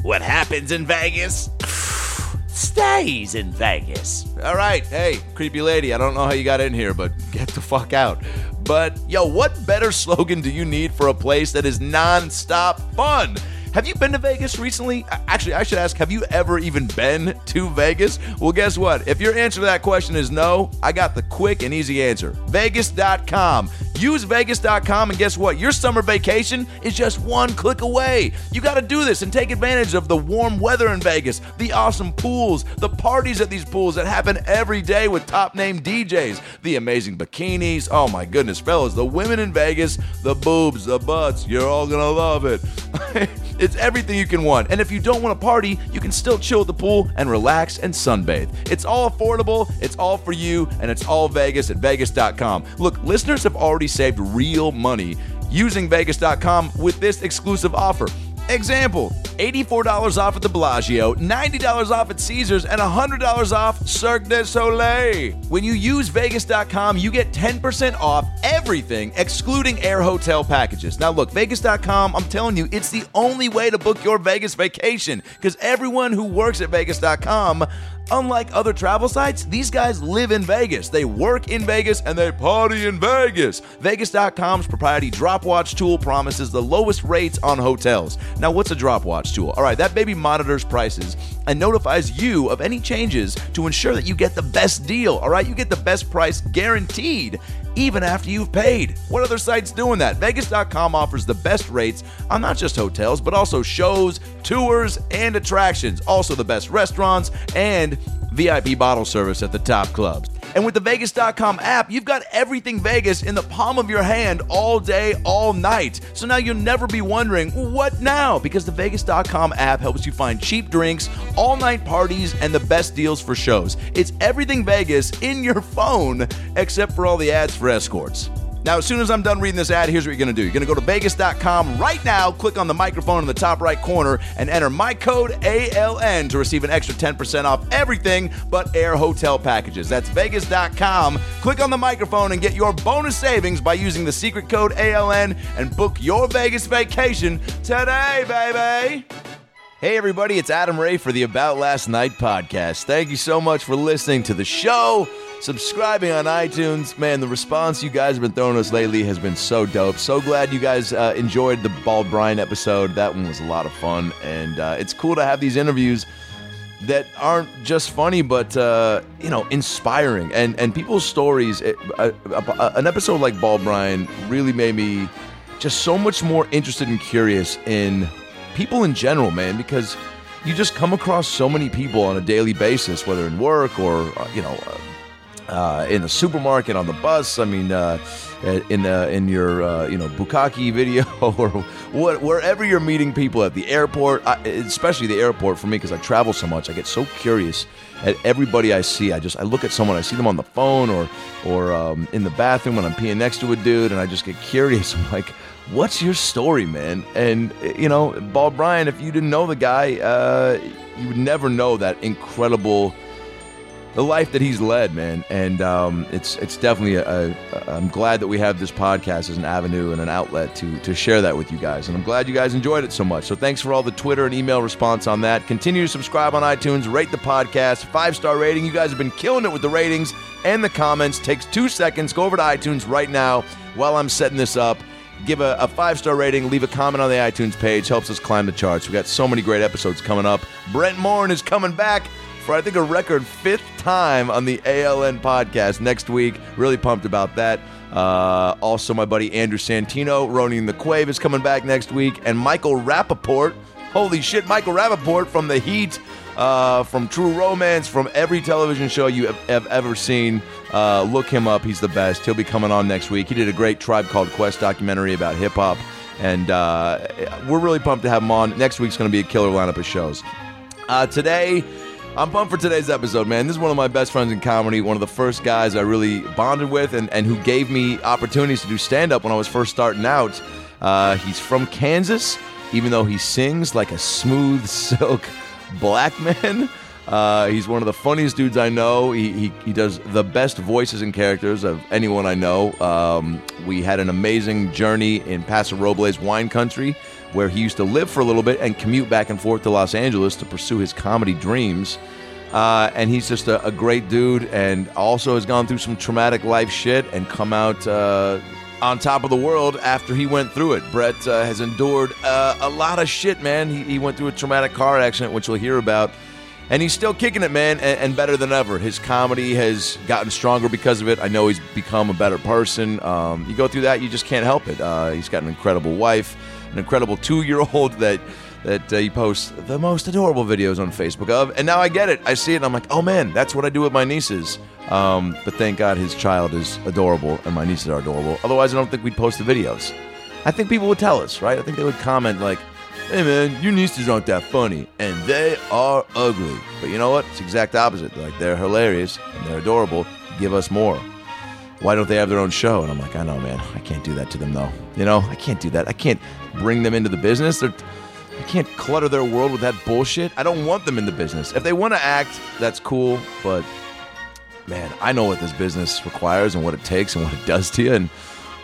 What happens in Vegas stays in Vegas. All right, hey, creepy lady, I don't know how you got in here, but get the fuck out. But, yo, what better slogan do you need for a place that is non-stop fun? Have you been to Vegas recently? Actually, I should ask, have you ever even been to Vegas? Well, guess what? If your answer to that question is no, I got the quick and easy answer. Vegas.com. Use Vegas.com, and guess what? Your summer vacation is just one click away. You got to do this and take advantage of the warm weather in Vegas, the awesome pools, the parties at these pools that happen every day with top-name DJs, the amazing bikinis. Oh, my goodness, fellas, the women in Vegas, the boobs, the butts, you're all going to love it. It's everything you can want. And if you don't want to party, you can still chill at the pool and relax and sunbathe. It's all affordable, it's all for you, and it's all Vegas at Vegas.com. Look, listeners have already saved real money using Vegas.com with this exclusive offer. Example, $84 off at the Bellagio, $90 off at Caesars, and $100 off Cirque du Soleil. When you use Vegas.com, you get 10% off everything, excluding air hotel packages. Now look, Vegas.com, I'm telling you, it's the only way to book your Vegas vacation, because everyone who works at Vegas.com, unlike other travel sites, these guys live in Vegas. They work in Vegas and they party in Vegas. Vegas.com's proprietary Dropwatch tool promises the lowest rates on hotels. Now, what's a Dropwatch tool? All right, that baby monitors prices and notifies you of any changes to ensure that you get the best deal. All right, you get the best price guaranteed, even after you've paid. What other site's doing that? Vegas.com offers the best rates on not just hotels, but also shows, tours, and attractions. Also the best restaurants and VIP bottle service at the top clubs. And with the Vegas.com app, you've got everything Vegas in the palm of your hand all day, all night. So now you'll never be wondering, what now? Because the Vegas.com app helps you find cheap drinks, all-night parties, and the best deals for shows. It's everything Vegas in your phone, except for all the ads for escorts. Now, as soon as I'm done reading this ad, here's what you're going to do. You're going to go to Vegas.com right now, click on the microphone in the top right corner, and enter my code ALN to receive an extra 10% off everything but air hotel packages. That's Vegas.com. Click on the microphone and get your bonus savings by using the secret code ALN and book your Vegas vacation today, baby. Hey, everybody, it's Adam Ray for the About Last Night podcast. Thank you so much for listening to the show, subscribing on iTunes. Man, the response you guys have been throwing us lately has been so dope. So glad you guys enjoyed the Bald Brian episode. That one was a lot of fun, and it's cool to have these interviews that aren't just funny, but, inspiring. And people's stories, an episode like Bald Brian really made me just so much more interested and curious in people in general, man, because you just come across so many people on a daily basis, whether in work or, in a supermarket, on the bus. I mean, in your bukkake video or wherever you're meeting people at the airport, especially the airport for me, because I travel so much. I get so curious at everybody I see. I look at someone, I see them on the phone or in the bathroom when I'm peeing next to a dude, and I just get curious. I'm like, what's your story, man? And, Bald Brian, if you didn't know the guy, you would never know that incredible, the life that he's led, man. And it's definitely I'm glad that we have this podcast as an avenue and an outlet to share that with you guys. And I'm glad you guys enjoyed it so much. So thanks for all the Twitter and email response on that. Continue to subscribe on iTunes, rate the podcast, 5-star rating. You guys have been killing it with the ratings and the comments. Takes 2 seconds. Go over to iTunes right now while I'm setting this up. Give a 5-star rating, leave a comment on the iTunes page, helps us climb the charts. We got so many great episodes coming up. Brent Morin is coming back for, I think, a record 5th time on the ALN podcast next week. Really pumped about that. Also, my buddy Andrew Santino, Ronin the Quave, is coming back next week. And Michael Rappaport, holy shit, Michael Rappaport from The Heat, from True Romance, from every television show you have ever seen. Look him up. He's the best. He'll be coming on next week. He did a great Tribe Called Quest documentary about hip-hop, and we're really pumped to have him on. Next week's going to be a killer lineup of shows. Today, I'm pumped for today's episode, man. This is one of my best friends in comedy, one of the first guys I really bonded with and who gave me opportunities to do stand-up when I was first starting out. He's from Kansas, even though he sings like a smooth silk black man. He's one of the funniest dudes I know. He does the best voices and characters of anyone I know. We had an amazing journey in Paso Robles wine country where he used to live for a little bit and commute back and forth to Los Angeles to pursue his comedy dreams. And he's just a great dude, and also has gone through some traumatic life shit and come out on top of the world after he went through it. Brett has endured a lot of shit, man. He went through a traumatic car accident, which we'll hear about. And he's still kicking it, man, and better than ever. His comedy has gotten stronger because of it. I know he's become a better person. You go through that, you just can't help it. He's got an incredible wife, an incredible 2-year-old that he posts the most adorable videos on Facebook of. And now I get it. I see it, and I'm like, oh, man, that's what I do with my nieces. But thank God his child is adorable, and my nieces are adorable. Otherwise, I don't think we'd post the videos. I think people would tell us, right? I think they would comment like, hey, man, your nieces aren't that funny, and they are ugly. But you know what? It's the exact opposite. Like, they're hilarious, and they're adorable. Give us more. Why don't they have their own show? And I'm like, I know, man. I can't do that to them, though. You know, I can't do that. I can't bring them into the business. I can't clutter their world with that bullshit. I don't want them in the business. If they want to act, that's cool. But, man, I know what this business requires and what it takes and what it does to you. And,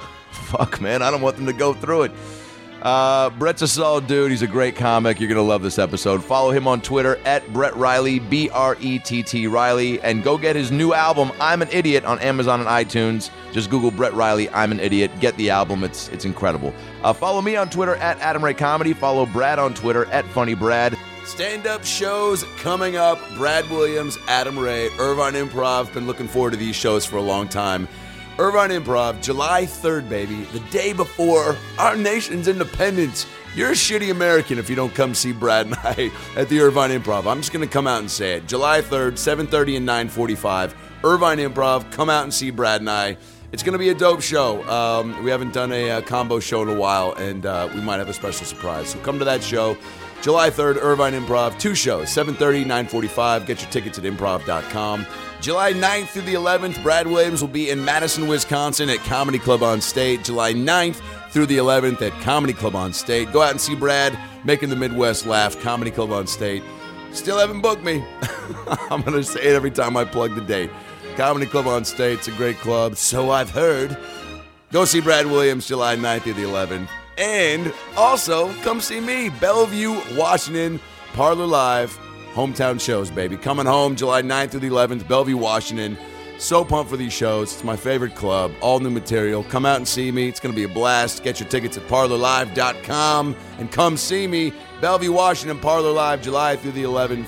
fuck, man, I don't want them to go through it. Brett's a solid dude. He's a great comic. You're going to love this episode. Follow him on Twitter at Brett Riley, B-R-E-T-T Riley, and go get his new album, I'm an Idiot, on Amazon and iTunes. Just Google Brett Riley, I'm an Idiot. Get the album. It's incredible. Follow me on Twitter at Adam Ray Comedy. Follow Brad on Twitter at Funny Brad. Stand-up shows coming up. Brad Williams, Adam Ray, Irvine Improv. Been looking forward to these shows for a long time. Irvine Improv, July 3rd, baby, the day before our nation's independence. You're a shitty American if you don't come see Brad and I at the Irvine Improv. I'm just going to come out and say it. July 3rd, 7:30 and 9:45, Irvine Improv. Come out and see Brad and I. It's going to be a dope show. We haven't done a combo show in a while, and we might have a special surprise. So come to that show. July 3rd, Irvine Improv, 2 shows, 7:30, 9:45. Get your tickets at improv.com. July 9th through the 11th, Brad Williams will be in Madison, Wisconsin at Comedy Club on State. July 9th through the 11th at Comedy Club on State. Go out and see Brad, making the Midwest laugh, Comedy Club on State. Still haven't booked me. I'm going to say it every time I plug the date. Comedy Club on State, it's a great club, so I've heard. Go see Brad Williams, July 9th through the 11th. And also, come see me, Bellevue, Washington, Parlor Live. Hometown shows, baby. Coming home July 9th through the 11th, Bellevue, Washington. So pumped for these shows. It's my favorite club. All new material. Come out and see me. It's going to be a blast. Get your tickets at parlorlive.com and come see me. Bellevue, Washington, Parlor Live, July through the 11th.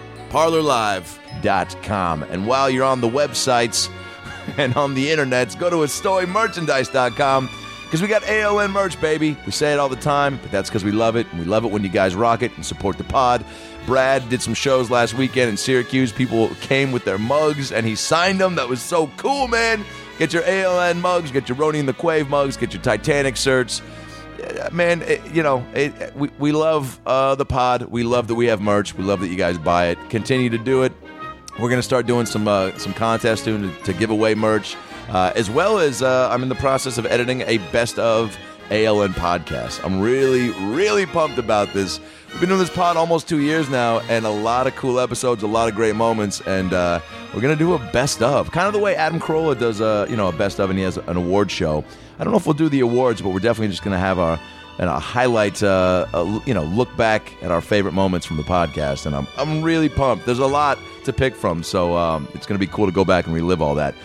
parlorlive.com. And while you're on the websites and on the internets, go to estoymerchandise.com because we got ALN merch, baby. We say it all the time, but that's because we love it. And we love it when you guys rock it and support the pod. Brad did some shows last weekend in Syracuse. People came with their mugs, and he signed them. That was so cool, man. Get your ALN mugs. Get your Roni and the Quave mugs. Get your Titanic shirts. Man, we love the pod. We love that we have merch. We love that you guys buy it. Continue to do it. We're going to start doing some contests to give away merch, as well as I'm in the process of editing a best of ALN podcast. I'm really, really pumped about this. We've been doing this pod almost 2 years now, and a lot of cool episodes, a lot of great moments, and we're going to do a best of. Kind of the way Adam Carolla does a best of, and he has an award show. I don't know if we'll do the awards, but we're definitely just going to have a highlight, look back at our favorite moments from the podcast, and I'm really pumped. There's a lot to pick from, so it's going to be cool to go back and relive all that.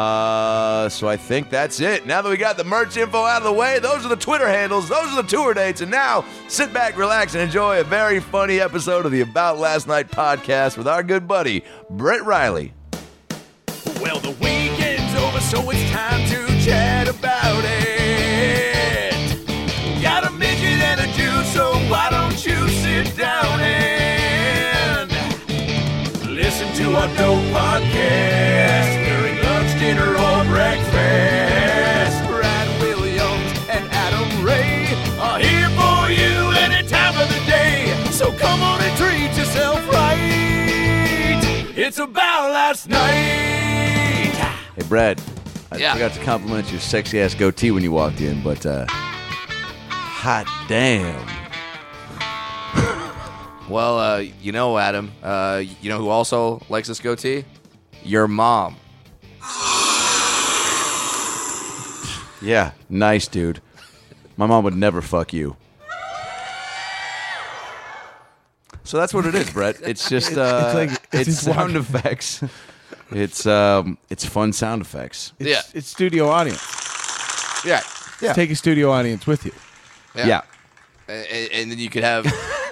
So I think that's it. Now that we got the merch info out of the way, those are the Twitter handles, those are the tour dates, and now sit back, relax, and enjoy a very funny episode of the About Last Night podcast with our good buddy, Brett Riley. Well, the weekend's over, so it's time to chat about it. Got a midget and a Jew, so why don't you sit down and listen to our dope podcast during lunch, dinner, or breakfast. Brad Williams and Adam Ray are here for you any time of the day. So come on and treat yourself right. It's About Last Night. Hey, Brad. I forgot to compliment your sexy-ass goatee when you walked in, but hot damn. Well, Adam, you know who also likes this goatee? Your mom. Yeah, nice, dude. My mom would never fuck you. So that's what it is, Brett. It's just it's just sound effects. It's fun sound effects. It's studio audience. Yeah. Yeah. Take a studio audience with you. Yeah. And then you could have.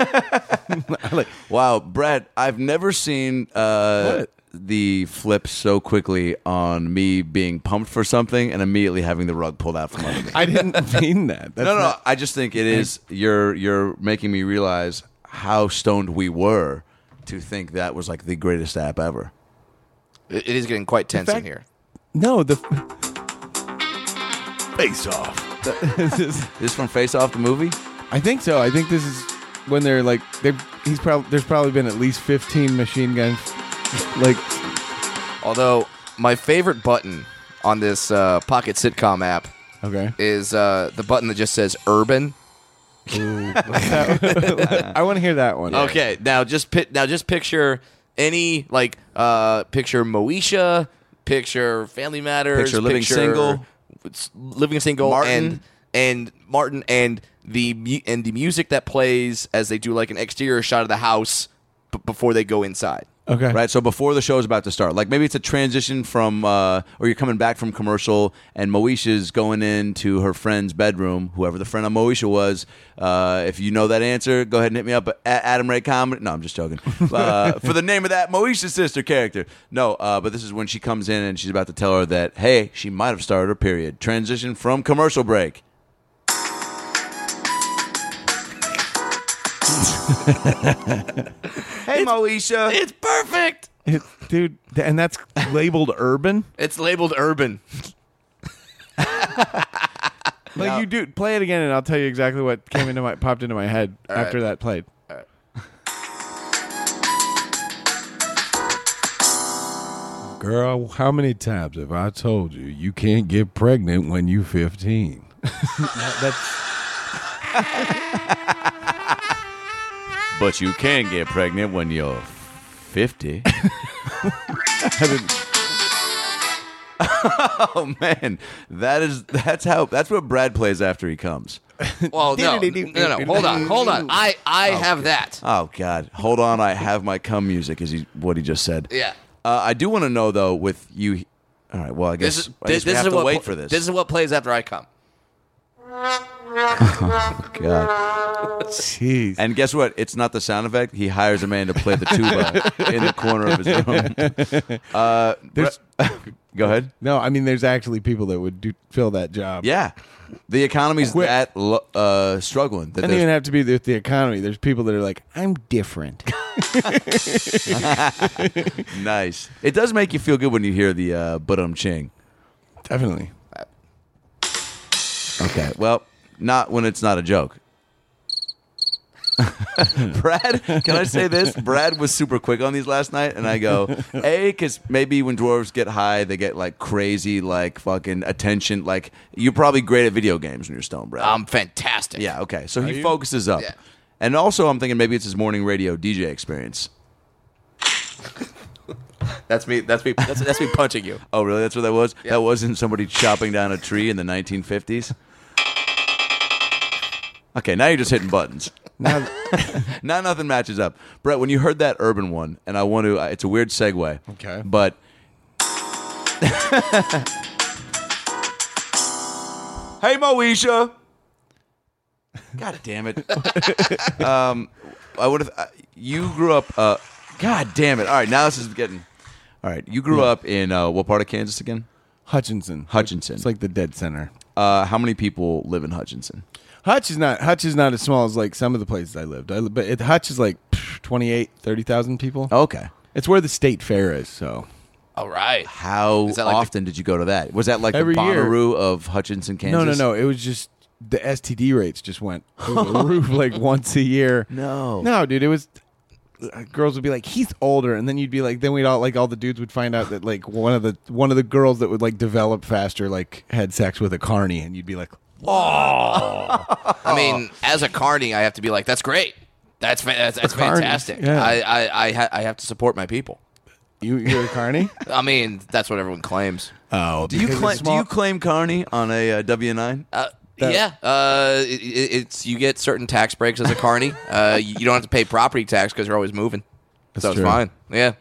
Wow, Brett, I've never seen the flip so quickly on me being pumped for something and immediately having the rug pulled out from under me. I didn't mean that. That's No. not- I just think it is. You're making me realize how stoned we were to think that was like the greatest app ever. It is getting quite tense in fact- here. No, the Face Off. This from Face Off the movie? I think so. I think this is when they're like there's probably been at least 15 machine guns. Like, Although my favorite button on this Pocket Sitcom app okay. is the button that just says urban. I want to hear that one. Okay, now just picture any picture Moesha, picture Family Matters, Picture Living Single. Living Single, Martin. and Martin, and the music that plays as they do like an exterior shot of the house before they go inside. Okay. Right, so before the show is about to start, like maybe it's a transition from, or you're coming back from commercial, and Moesha's going into her friend's bedroom, whoever the friend of Moesha was. If you know that answer, go ahead and hit me up at Adam Ray Comedy. No, I'm just joking. For the name of that Moesha's sister character. No, but this is when she comes in and she's about to tell her that, hey, she might have started her period. Transition from commercial break. Hey, Moesha. It's perfect. Dude, and that's labeled urban? It's labeled urban. Like, you do play it again and I'll tell you exactly what popped into my head after that played. Girl, how many times have I told you you can't get pregnant when you're 15? But you can get pregnant when you're 50. Oh man, that's what Brad plays after he comes. Well, no. Hold on. I have that. Oh God, hold on, I have my cum music. Is what he just said? Yeah. I do want to know though, with you. All right, well, I guess we have to wait for this. This is what plays after I come. Oh, God. Jeez. And guess what? It's not the sound effect. He hires a man to play the tuba in the corner of his room. Go ahead. No, I mean, there's actually people that would fill that job. Yeah. The economy's that struggling. That It doesn't even have to be with the economy. There's people that are like, I'm different. Nice. It does make you feel good when you hear the ching. Definitely. Okay. Well, not when it's not a joke. Brad, can I say this? Brad was super quick on these last night, and I go, because maybe when dwarves get high, they get like crazy, like fucking attention. Like, you're probably great at video games when you're stoned, Brad. I'm fantastic. Yeah, okay. So he focuses up. Yeah. And also, I'm thinking maybe it's his morning radio DJ experience. That's me punching you. Oh, really? That's what that was? Yeah. That wasn't somebody chopping down a tree in the 1950s? Okay, now you're just hitting buttons. Now nothing matches up. Brett, when you heard that urban one, and I want to, it's a weird segue. Okay. But. Hey, Moesha. God damn it. I would have. You grew up. God damn it. All right, now this is getting. All right, you grew up in what part of Kansas again? Hutchinson. Hutchinson. It's like the dead center. How many people live in Hutchinson? Hutch is not as small as like some of the places I lived. But Hutch is like 28, 30,000 people. Okay. It's where the state fair is, so. All right. How Is that like often did you go to that? Was that like Every the year. Bonnaroo of Hutchinson, Kansas? No. It was just the STD rates just went through the roof like once a year. No, dude, it was. Girls would be like, he's older, and then you'd be like, then we'd all the dudes would find out that like one of the girls that would like develop faster like had sex with a carny, and you'd be like, I mean, as a carny, I have to be like, that's great. That's fantastic. Yeah. I have to support my people. you're a carny? I mean, that's what everyone claims. Oh, Do you claim Carney on a W-9? It's you get certain tax breaks as a carny. You don't have to pay property tax because you're always moving. That's so it's true. fine. Yeah,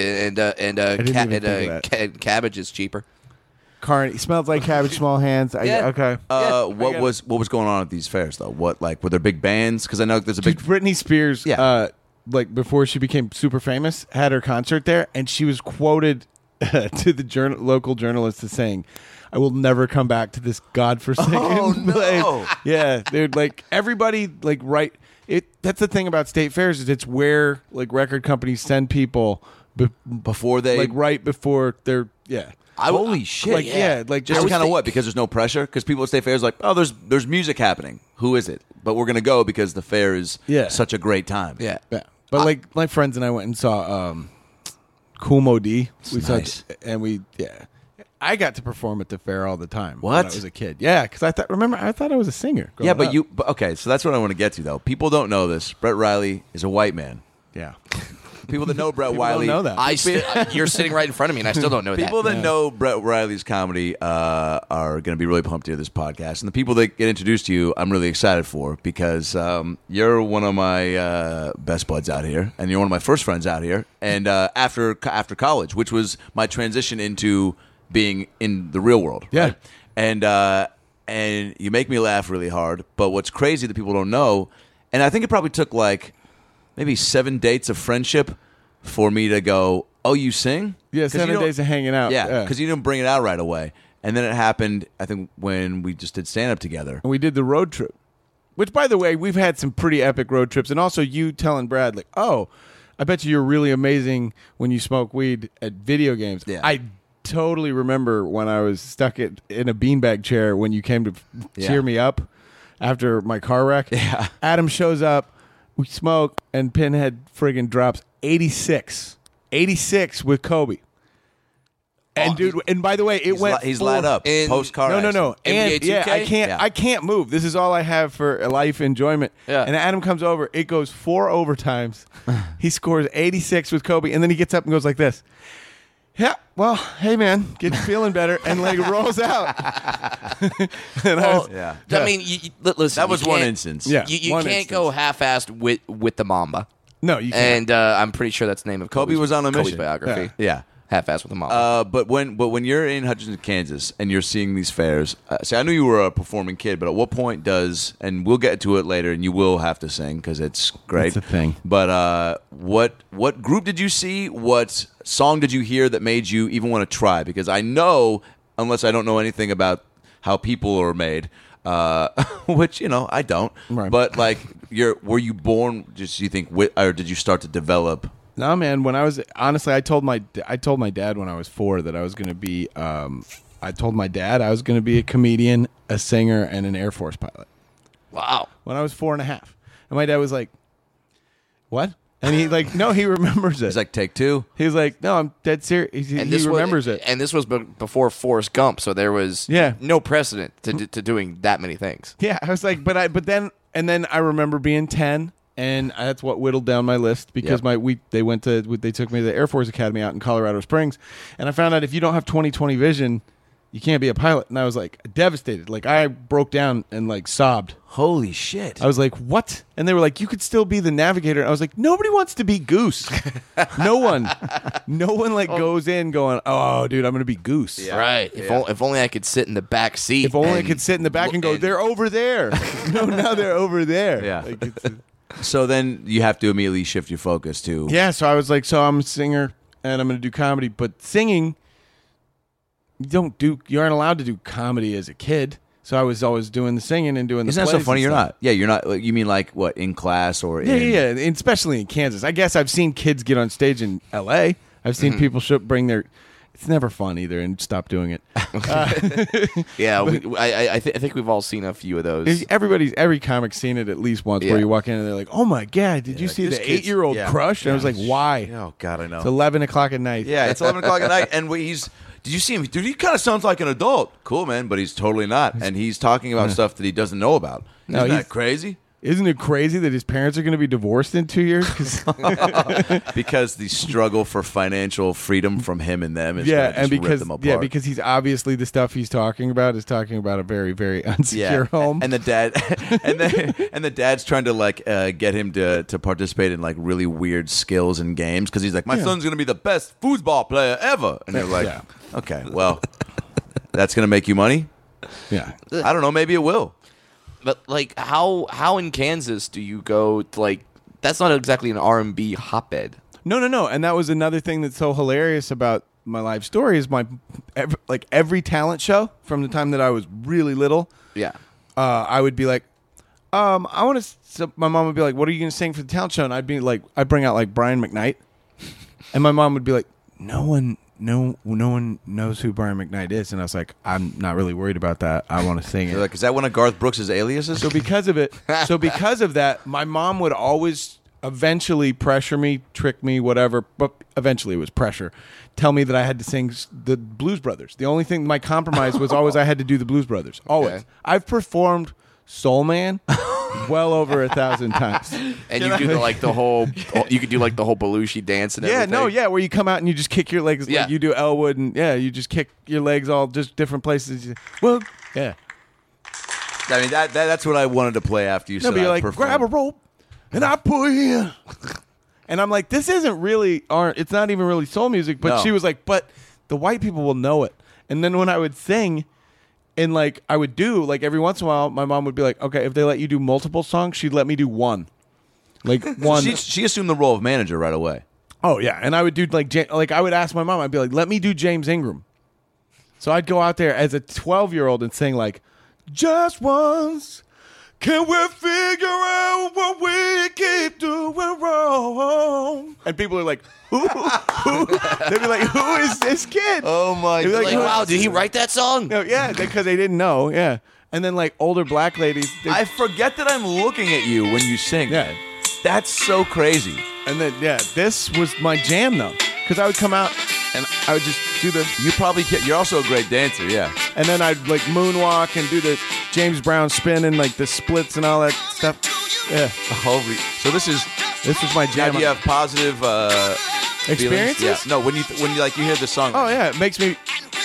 cabbage is cheaper. Carney smells like cabbage, small hands. Yeah. Okay. What was going on at these fairs though? What were there big bands? Because I know there's a big. Britney Spears. Yeah. Like before she became super famous, had her concert there, and she was quoted to the local journalist as saying, "I will never come back to this godforsaken place." Yeah, dude. Like everybody, like That's the thing about state fairs is it's where like record companies send people before they right before they're Holy shit! Like like just kind of what? Because there's no pressure. Because people at state fairs are like, oh, there's music happening. Who is it? But we're gonna go because the fair is such a great time. Yeah. But like my friends and I went and saw Kool Moe Dee. Nice. I got to perform at the fair all the time. What? When I was a kid. Yeah, because I thought I was a singer. Yeah, but up. okay. So that's what I want to get to though. People don't know this. Brett Riley is a white man. Yeah. People that know Brett People Riley don't know that. You're sitting right in front of me, and I still don't know People that know Brett Riley's comedy are going to be really pumped to hear this podcast. And the people that get introduced to you, I'm really excited for because you're one of my best buds out here, and you're one of my first friends out here. And after college, which was my transition into being in the real world. Yeah. Right? And you make me laugh really hard. But what's crazy that people don't know, and I think it probably took like maybe 7 dates of friendship for me to go, oh, you sing? Yeah, 7 days of hanging out. Yeah, because you didn't bring it out right away. And then it happened, I think, when we just did stand-up together. And we did the road trip. Which, by the way, we've had some pretty epic road trips. And also you telling Brad, like, oh, I bet you're really amazing when you smoke weed at video games. Yeah. I totally remember when I was stuck in a beanbag chair when you came to cheer me up after my car wreck. Yeah. Adam shows up. We smoke, and Pinhead friggin' drops 86 with Kobe. And dude, and by the way, He's lined up post car. No. And NBA 2K? I can't move. This is all I have for life enjoyment. Yeah. And Adam comes over. It goes 4 overtimes. He scores 86 with Kobe, and then he gets up and goes like this. Yeah, well, hey man, get you feeling better, and like rolls out. And I mean, listen. That was one instance. Yeah, you one can't go half-assed with the Mamba. No, you can't. And I'm pretty sure that's the name of Kobe was on a Kobe's mission. biography. Yeah. Half-assed with the Mamba. But when you're in Hutchinson, Kansas, and you're seeing these fairs, see, I knew you were a performing kid, but at what point does, and we'll get to it later, and you will have to sing because it's great. It's a thing. But what group did you see? What song did you hear that made you even want to try? Because I know, unless I don't know anything about how people are made, which I don't. Right. But like, were you born? Just you think, or did you start to develop? No, man. When I was honestly, I told my dad when I was 4 that I was going to be. I told my dad I was going to be a comedian, a singer, and an Air Force pilot. Wow. When I was 4 and a half, and my dad was like, "What?" And he no, he remembers it. He's like, take 2. He was like, "No, I'm dead serious." He remembers it. And this was before Forrest Gump, so there was no precedent to doing that many things. Yeah, I was like, but then I remember being 10. And that's what whittled down my list because they took me to the Air Force Academy out in Colorado Springs, and I found out if you don't have 20/20 vision, you can't be a pilot. And I was like devastated. Like I broke down and like sobbed. Holy shit! I was like, what? And they were like, you could still be the navigator. And I was like, nobody wants to be Goose. No one like goes in going, oh, dude, I'm going to be Goose. Yeah. Right. If only I could sit in the back seat. If only I could sit in the back and go, they're over there. No, now they're over there. Yeah. Like, so then you have to immediately shift your focus to... Yeah, so I was like, so I'm a singer, and I'm going to do comedy. But singing, you aren't allowed to do comedy as a kid. So I was always doing the singing and doing the plays. Isn't that so funny? You're not. Yeah, you're not. You mean like, what, in class or in... Yeah, and especially in Kansas. I guess I've seen kids get on stage in L.A. I've seen people bring their... It's never fun either, and stop doing it. I think we've all seen a few of those. Every comic's seen it at least once, where you walk in and they're like, "Oh my god, did you see the 8-year-old crush?" And I was like, "Why?" Oh god, I know. It's 11 o'clock at night. Yeah, it's 11 o'clock at night, and did you see him? Dude, he kind of sounds like an adult. Cool, man, but he's totally not, and he's talking about stuff that he doesn't know about. Isn't that crazy? Isn't it crazy that his parents are going to be divorced in 2 years? Because the struggle for financial freedom from him and them is Yeah, gonna and just rip because them apart. because he's obviously the stuff he's talking about is talking about a very, very unsecure home. And the dad and the dad's trying to like get him to participate in like really weird skills and games because he's like, my son's gonna be the best foosball player ever, and they're like, Yeah. okay, well, that's gonna make you money. Yeah. I don't know, maybe it will. But like, how in Kansas do you go to, like? That's not exactly an R&B hotbed. No. And that was another thing that's so hilarious about my life story is every talent show from the time that I was really little. Yeah. I would be like, I want to. So my mom would be like, "What are you going to sing for the talent show?" And I'd be like, I'd bring out like Brian McKnight, and my mom would be like, No one knows who Brian McKnight is, and I was like, I'm not really worried about that. I want to sing You're it. like, is that one of Garth Brooks' aliases? So because of that, my mom would always eventually pressure me, trick me, whatever. But eventually, it was pressure. Tell me that I had to sing the Blues Brothers. The only thing, my compromise was always I had to do the Blues Brothers. Always. Okay. I've performed Soul Man well over 1,000 times. And you do the whole. You could do like the whole Belushi dance and everything. Where you come out and you just kick your legs Yeah. like you do Elwood, and you just kick your legs all just different places. Well, yeah. I mean, that's what I wanted to play after you No, said but you're I like, performed. grab a rope, and I pull you in. And I'm like, this isn't really, it's not even really soul music. But No. she was like, but the white people will know it. And then when I would sing, and like I would do, like every once in a while, my mom would be like, okay, if they let you do multiple songs, she'd let me do one. Like one. She assumed the role of manager right away. Oh yeah, and I would do like I would ask my mom. I'd be like, "Let me do James Ingram." So I'd go out there as a 12-year-old and sing like, "Just once, can we figure out what we keep doing wrong?" And people are like, "Who?" They'd be like, "Who is this kid?" Oh my They'd be Like, "Who-" wow, did he write that song? No, yeah, because they didn't know. Yeah, and then like older black ladies. I forget that I'm looking at you when you sing. Yeah. man. That's so crazy. And then this was my jam though, because I would come out and I would just do the. You're also a great dancer, yeah. And then I'd like moonwalk and do the James Brown spin and like the splits and all that stuff. Yeah, Holy. So this was my now jam. do you have positive Experiences? feelings? Yeah. No, when you hear the song. Oh yeah, it makes me.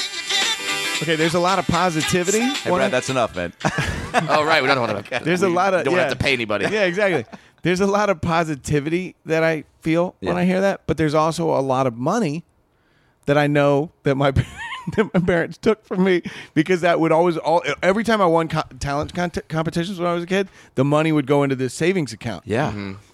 Okay, there's a lot of positivity. Hey, Brad, that's enough, man. Oh right, we don't want to. There's a lot of don't yeah. have to pay anybody. Yeah, exactly. There's a lot of positivity that I feel when Yeah. I hear that, but there's also a lot of money that I know that my that my parents took from me, because that would always every time I won talent competitions when I was a kid, the money would go into this savings account. Yeah.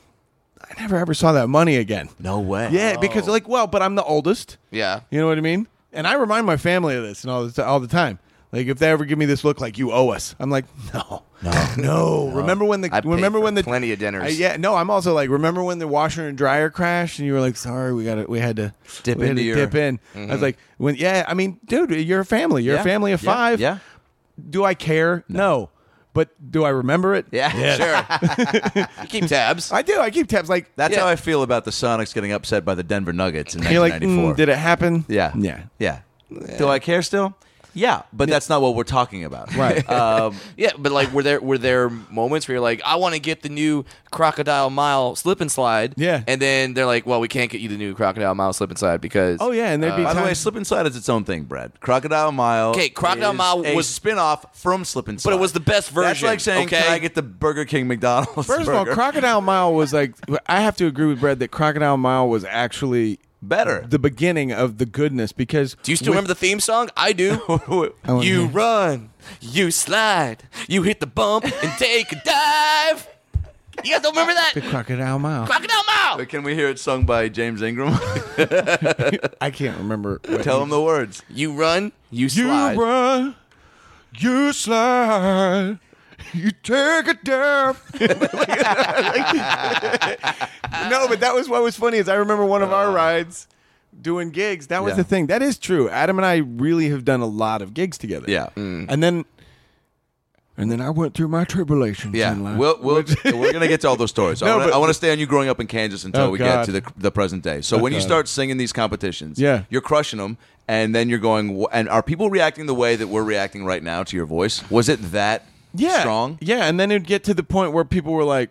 I never ever saw that money again. No way. Yeah, because but I'm the oldest. Yeah. You know what I mean? And I remind my family of this and all the time. Like if they ever give me this look like you owe us, I'm like, no. Remember when I paid for plenty of dinners. I'm also like, remember when the washer and dryer crashed and you were like, sorry, we had to Dip we had into to your- dip in. I was like, I mean, dude, you're a family. You're a Yeah. family of Yeah. 5. Yeah. Do I care? No. But do I remember it? Yeah. Sure. You keep tabs. I do. I keep tabs. Like That's Yeah. how I feel about the Sonics getting upset by the Denver Nuggets in you're like, 1994. did it happen? Yeah. Yeah. Yeah. Do I care still? Yeah, but that's not what we're talking about. Right. Yeah, but like, were there moments where you're like, I want to get the new Crocodile Mile slip and slide? Yeah. And then they're like, well, we can't get you the new Crocodile Mile slip and slide because. Oh yeah, and there'd be By the way, times. Slip and Slide is its own thing, Brad. Crocodile Mile. Okay, Crocodile is Mile a was- spin-off from Slip and Slide. But it was the best version. That's like saying, okay? can I get the Burger King McDonald's First of all, burger? Crocodile Mile was like, I have to agree with Brad that Crocodile Mile was actually Better. the beginning of the goodness, because Do you still remember the theme song? I do. wanna You hear. run, you slide, you hit the bump and take a dive. You guys don't remember that? the Crocodile Mile? Crocodile Mile. Can we hear it sung by James Ingram? I can't remember. Tell him the words. You run, you You slide. run, you slide, you take a dip. No, but that was what was funny is I remember one of our rides doing gigs. That was Yeah. the thing. That is true. Adam and I really have done a lot of gigs together. Yeah. And then I went through my tribulations. Yeah, in life. we're gonna get to all those stories. No, I but- want to stay on you growing up in Kansas until Oh, we God. get to the present day. So when you God. start singing these competitions, Yeah. you're crushing them, and then you're going. And are people reacting the way that we're reacting right now to your voice? Was it that strong. Yeah, and then it'd get to the point where people were like,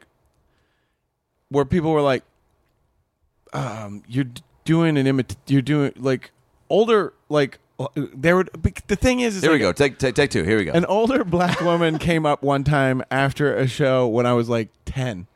you're doing you're doing like older, like there would. The thing is Here like, we go. Take two. Here we go. An older black woman came up one time after a show when I was like 10,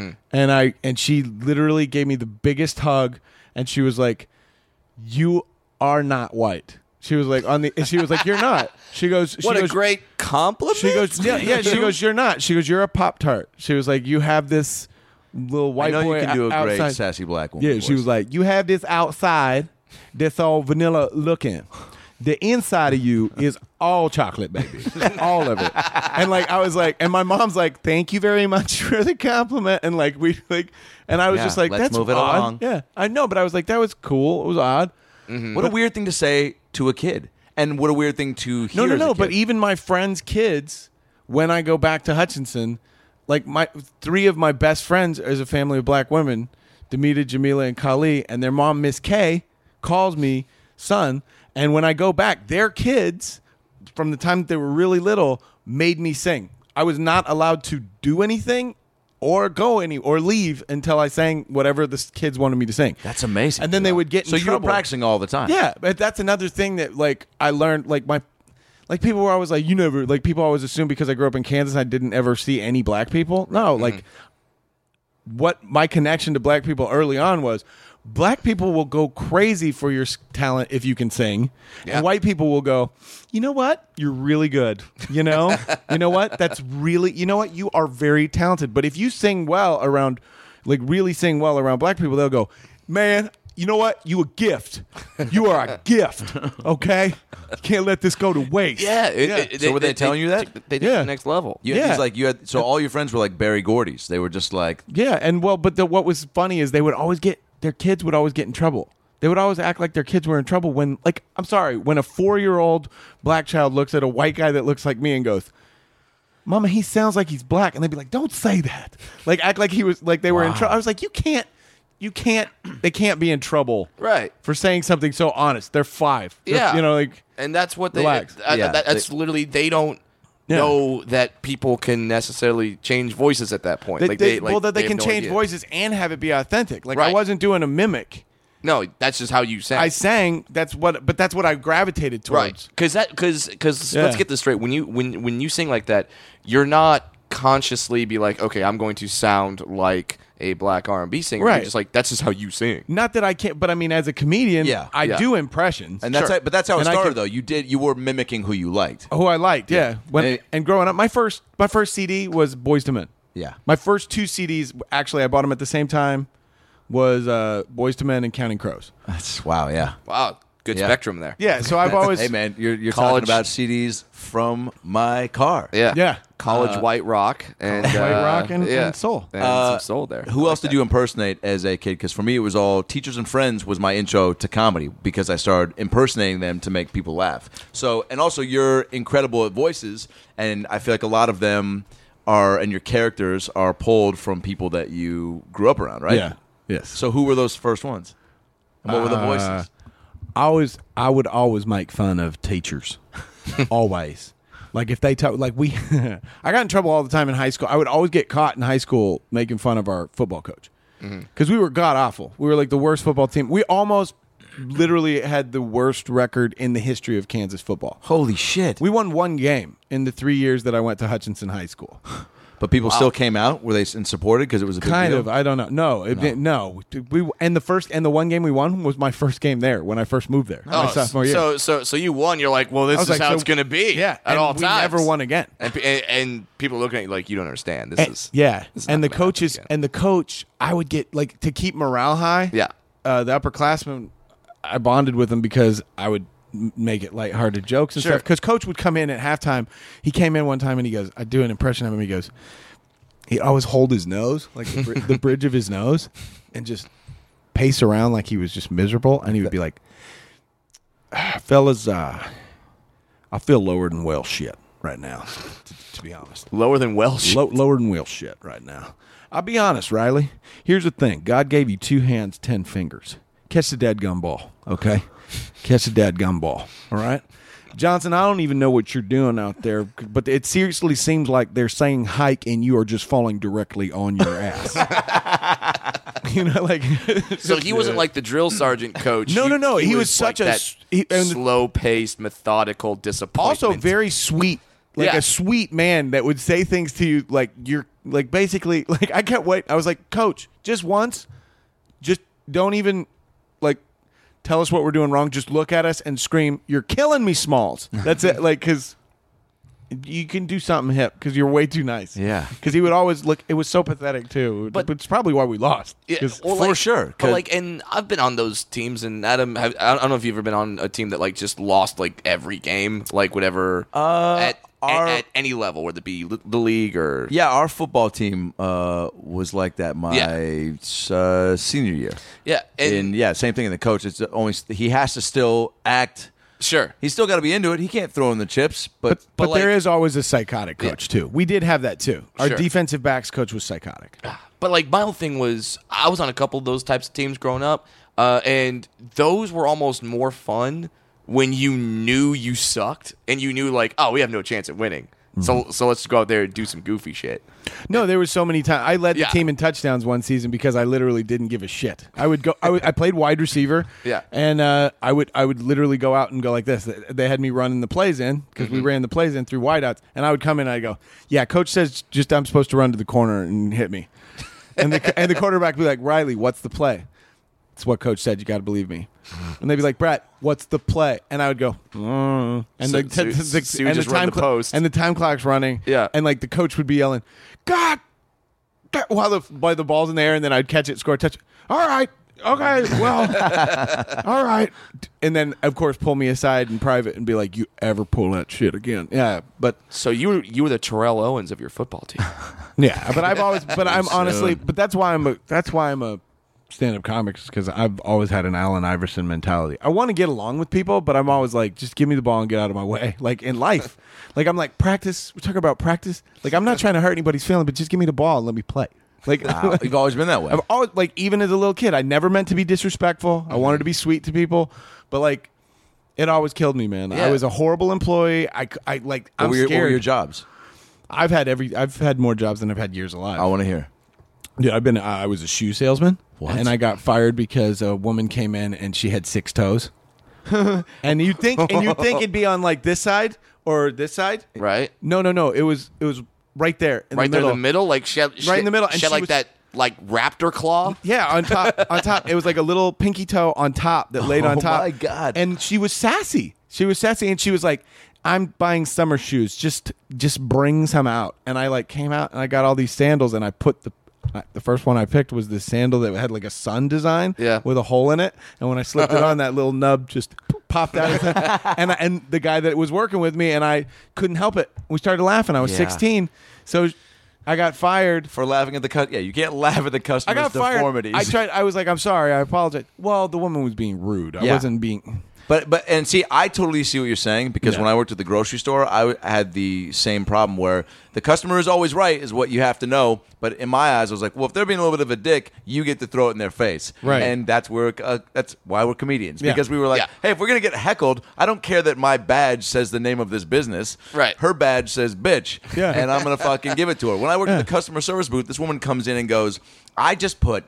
and she literally gave me the biggest hug, and she was like, "You are not white." She was like she was like, "You're not." She goes, What a great compliment. She goes, yeah. She goes, "You're not." She goes, "You're a Pop-Tart." She was like, "You have this little white I know boy you can do a outside. great sassy black woman. Yeah, voice. she was like, "You have this outside that's all vanilla looking. The inside of you is all chocolate, baby, all of it." And like I was like, and my mom's like, "Thank you very much for the compliment." And like and I was Yeah, just like, let's "That's move it odd." along. Yeah, I know, but I was like, "That was cool. It was odd." What a weird thing to say to a kid, and what a weird thing to hear. No. as a kid. But even my friends' kids, when I go back to Hutchinson, like my 3 of my best friends is a family of black women, Demita, Jamila, and Kali, and their mom, Miss K, calls me son. And when I go back, their kids, from the time that they were really little, made me sing. I was not allowed to do anything or or leave until I sang whatever the kids wanted me to sing. That's amazing. And then they would get in so trouble. you were practicing all the time. Yeah, but that's another thing that like I learned. Like people were always like, you never, like people always assume because I grew up in Kansas I didn't ever see any black people. No, like what my connection to black people early on was, black people will go crazy for your talent if you can sing, and white people will go, "You know what? You're really good. You know, you know what? That's really, you know what? You are very talented." But if you sing well around, like really sing well around black people, they'll go, "Man, you know what? You a gift. You are a gift. Okay, you can't let this go to waste." Yeah. So were they telling you that? They did the next level. You had these, like so all your friends were like Barry Gordy's. They were just like Yeah, and well, but what was funny is they would always their kids would always get in trouble. They would always act like their kids were in trouble when, like, I'm sorry, when a 4-year-old black child looks at a white guy that looks like me and goes, "Mama, he sounds like he's black," and they'd be like, "Don't say that." Like act like he was like they were in trouble. I was like, you can't. They can't be in trouble, Right. for saying something so honest. They're 5. Yeah. You know, like. And that's what they. Relax. That's literally they don't know that people can necessarily change voices at that point. They they can have no change idea. voices and have it be authentic. Like I Right. wasn't doing a mimic. No, that's just how you sang. I sang. That's what I gravitated towards. Right. Because Yeah. let's get this straight. When you sing like that, you're not consciously be like, okay, I'm going to sound like a black R&B singer. Right. You're just like, that's just how you sing. Not that I can't, but I mean, as a comedian, I do impressions. and that's Sure. how, but that's how it And I started could- though. You were mimicking who you liked. who I liked, yeah. And growing up, my first CD was Boyz II Men. Yeah. My first 2 CDs, actually, I bought them at the same time, was Boyz II Men and Counting Crows. That's wow. Yeah. Wow, good Yeah. spectrum there. Yeah, so I've always. Hey man, you're College- talking about CDs from my car. Yeah. Yeah. College white rock and White rock and yeah. soul. And some soul there. Who else did you impersonate as a kid? Because for me, it was all Teachers and Friends was my intro to comedy because I started impersonating them to make people laugh. So, and also you're incredible at voices, and I feel like a lot of them are, and your characters are pulled from people that you grew up around, right? Yeah. Yes. So who were those first ones? And what were the voices? I would always make fun of teachers. Always. Like if they talk, like I got in trouble all the time in high school. I would always get caught in high school making fun of our football coach because we were god awful. We were like the worst football team. We almost literally had the worst record in the history of Kansas football. Holy shit! We won 1 game in the 3 years that I went to Hutchinson High School. But people still came out. Were they and supported because it was a big Kind deal? of. I don't know. No. The one game we won was my first game there when I first moved there. My sophomore year. So you won. You're like, well, this I is was like, how so- it's going to be. Yeah, at and all we times. never won again. And people looking at you like you don't understand. This is Yeah, this is and not the gonna happen coaches again. and the coach, I would get like to keep morale high. Yeah. The upperclassmen, I bonded with them because I would make it lighthearted jokes and Sure. stuff. Because coach would come in at halftime. He came in one time and he goes, I do an impression of him. He goes, he'd always hold his nose, like the bridge of his nose, and just pace around like he was just miserable. And he would be like, fellas, I feel lower than whale shit right now, to be honest. Lower than Welsh. Lower than whale shit right now. I'll be honest, Riley. Here's the thing. God gave you 2 hands, 10 fingers. Catch the dadgum ball, okay? Catch the dadgum ball, all right? Johnson, I don't even know what you're doing out there, but it seriously seems like they're saying hike and you are just falling directly on your ass. Like. So he wasn't like the drill sergeant coach. No. He was like such a slow-paced, methodical disappointment. Also very sweet. A sweet man that would say things to you like you're like basically like I can't wait. I was like, Coach, just once, just don't even like tell us what we're doing wrong. Just look at us and scream, "You're killing me, Smalls." That's it. Like, because you can do something hip because you're way too nice. Yeah. Because he would always look. It was so pathetic too. But it's probably why we lost. Yeah, for sure. But and I've been on those teams, and Adam, I don't know if you've ever been on a team that like just lost like every game, like whatever at any level, whether it be the league or our football team was like that my senior year. Yeah, and same thing in the coach. It's only he has to still act. Sure, he's still got to be into it. He can't throw in the chips, but like, there is always a psychotic coach too. We did have that too. Our defensive backs coach was psychotic. But like my whole thing was, I was on a couple of those types of teams growing up, and those were almost more fun when you knew you sucked and you knew like, oh, we have no chance at winning. So let's go out there and do some goofy shit. No, there was so many times. I led the team in touchdowns one season because I literally didn't give a shit. I would go. I played wide receiver. Yeah, and I would literally go out and go like this. They had me running the plays in because we ran the plays in through wideouts, and I would come in and I go, yeah, coach says just I'm supposed to run to the corner and hit me, and the quarterback would be like, Riley, what's the play? It's what coach said. You got to believe me. And they'd be like, Brett, what's the play? And I would go, and the time clock's running. Yeah, and like the coach would be yelling, God, while the ball's in the air, and then I'd catch it, score a touch. All right, okay, well, all right, and then of course pull me aside in private and be like, you ever pull that shit again? Yeah, but so you were the Terrell Owens of your football team. Yeah, but I'm honestly, but that's why I'm a stand-up comics because I've always had an Allen Iverson mentality. I want to get along with people, but I'm always like, just give me the ball and get out of my way. Like in life, like I'm like practice. We're talking about practice. Like I'm not trying to hurt anybody's feeling, but just give me the ball and let me play. Like you've always been that way. I've always like even as a little kid, I never meant to be disrespectful. I wanted to be sweet to people, but like it always killed me, man. I was a horrible employee. I'm scared. What were your jobs? I've had more jobs than I've had years alive. I want to hear. Yeah, I was a shoe salesman. What? And I got fired because a woman came in and she had 6 toes. and you think it'd be on like this side or this side, right? No. It was right there, in the middle, like right in the middle, and she had like that like raptor claw. Yeah, on top. It was like a little pinky toe on top that laid on top. Oh my God! And she was sassy. And she was like, I'm buying summer shoes. Just bring some out. And I like came out and I got all these sandals and I put the first one I picked was this sandal that had like a sun design with a hole in it. And when I slipped it on, that little nub just popped out. and the guy that was working with me, and I couldn't help it. We started laughing. I was 16. So I got fired. For laughing at the Yeah, you can't laugh at the customer's deformities. I tried. I was like, I'm sorry. I apologize. Well, the woman was being rude. I wasn't being... But and see, I totally see what you're saying because when I worked at the grocery store, I had the same problem where the customer is always right is what you have to know. But in my eyes, I was like, well, if they're being a little bit of a dick, you get to throw it in their face. Right. And that's why we're comedians. Because we were like, hey, if we're going to get heckled, I don't care that my badge says the name of this business. Right. Her badge says bitch. Yeah. And I'm going to fucking give it to her. When I worked at the customer service booth, this woman comes in and goes, I just put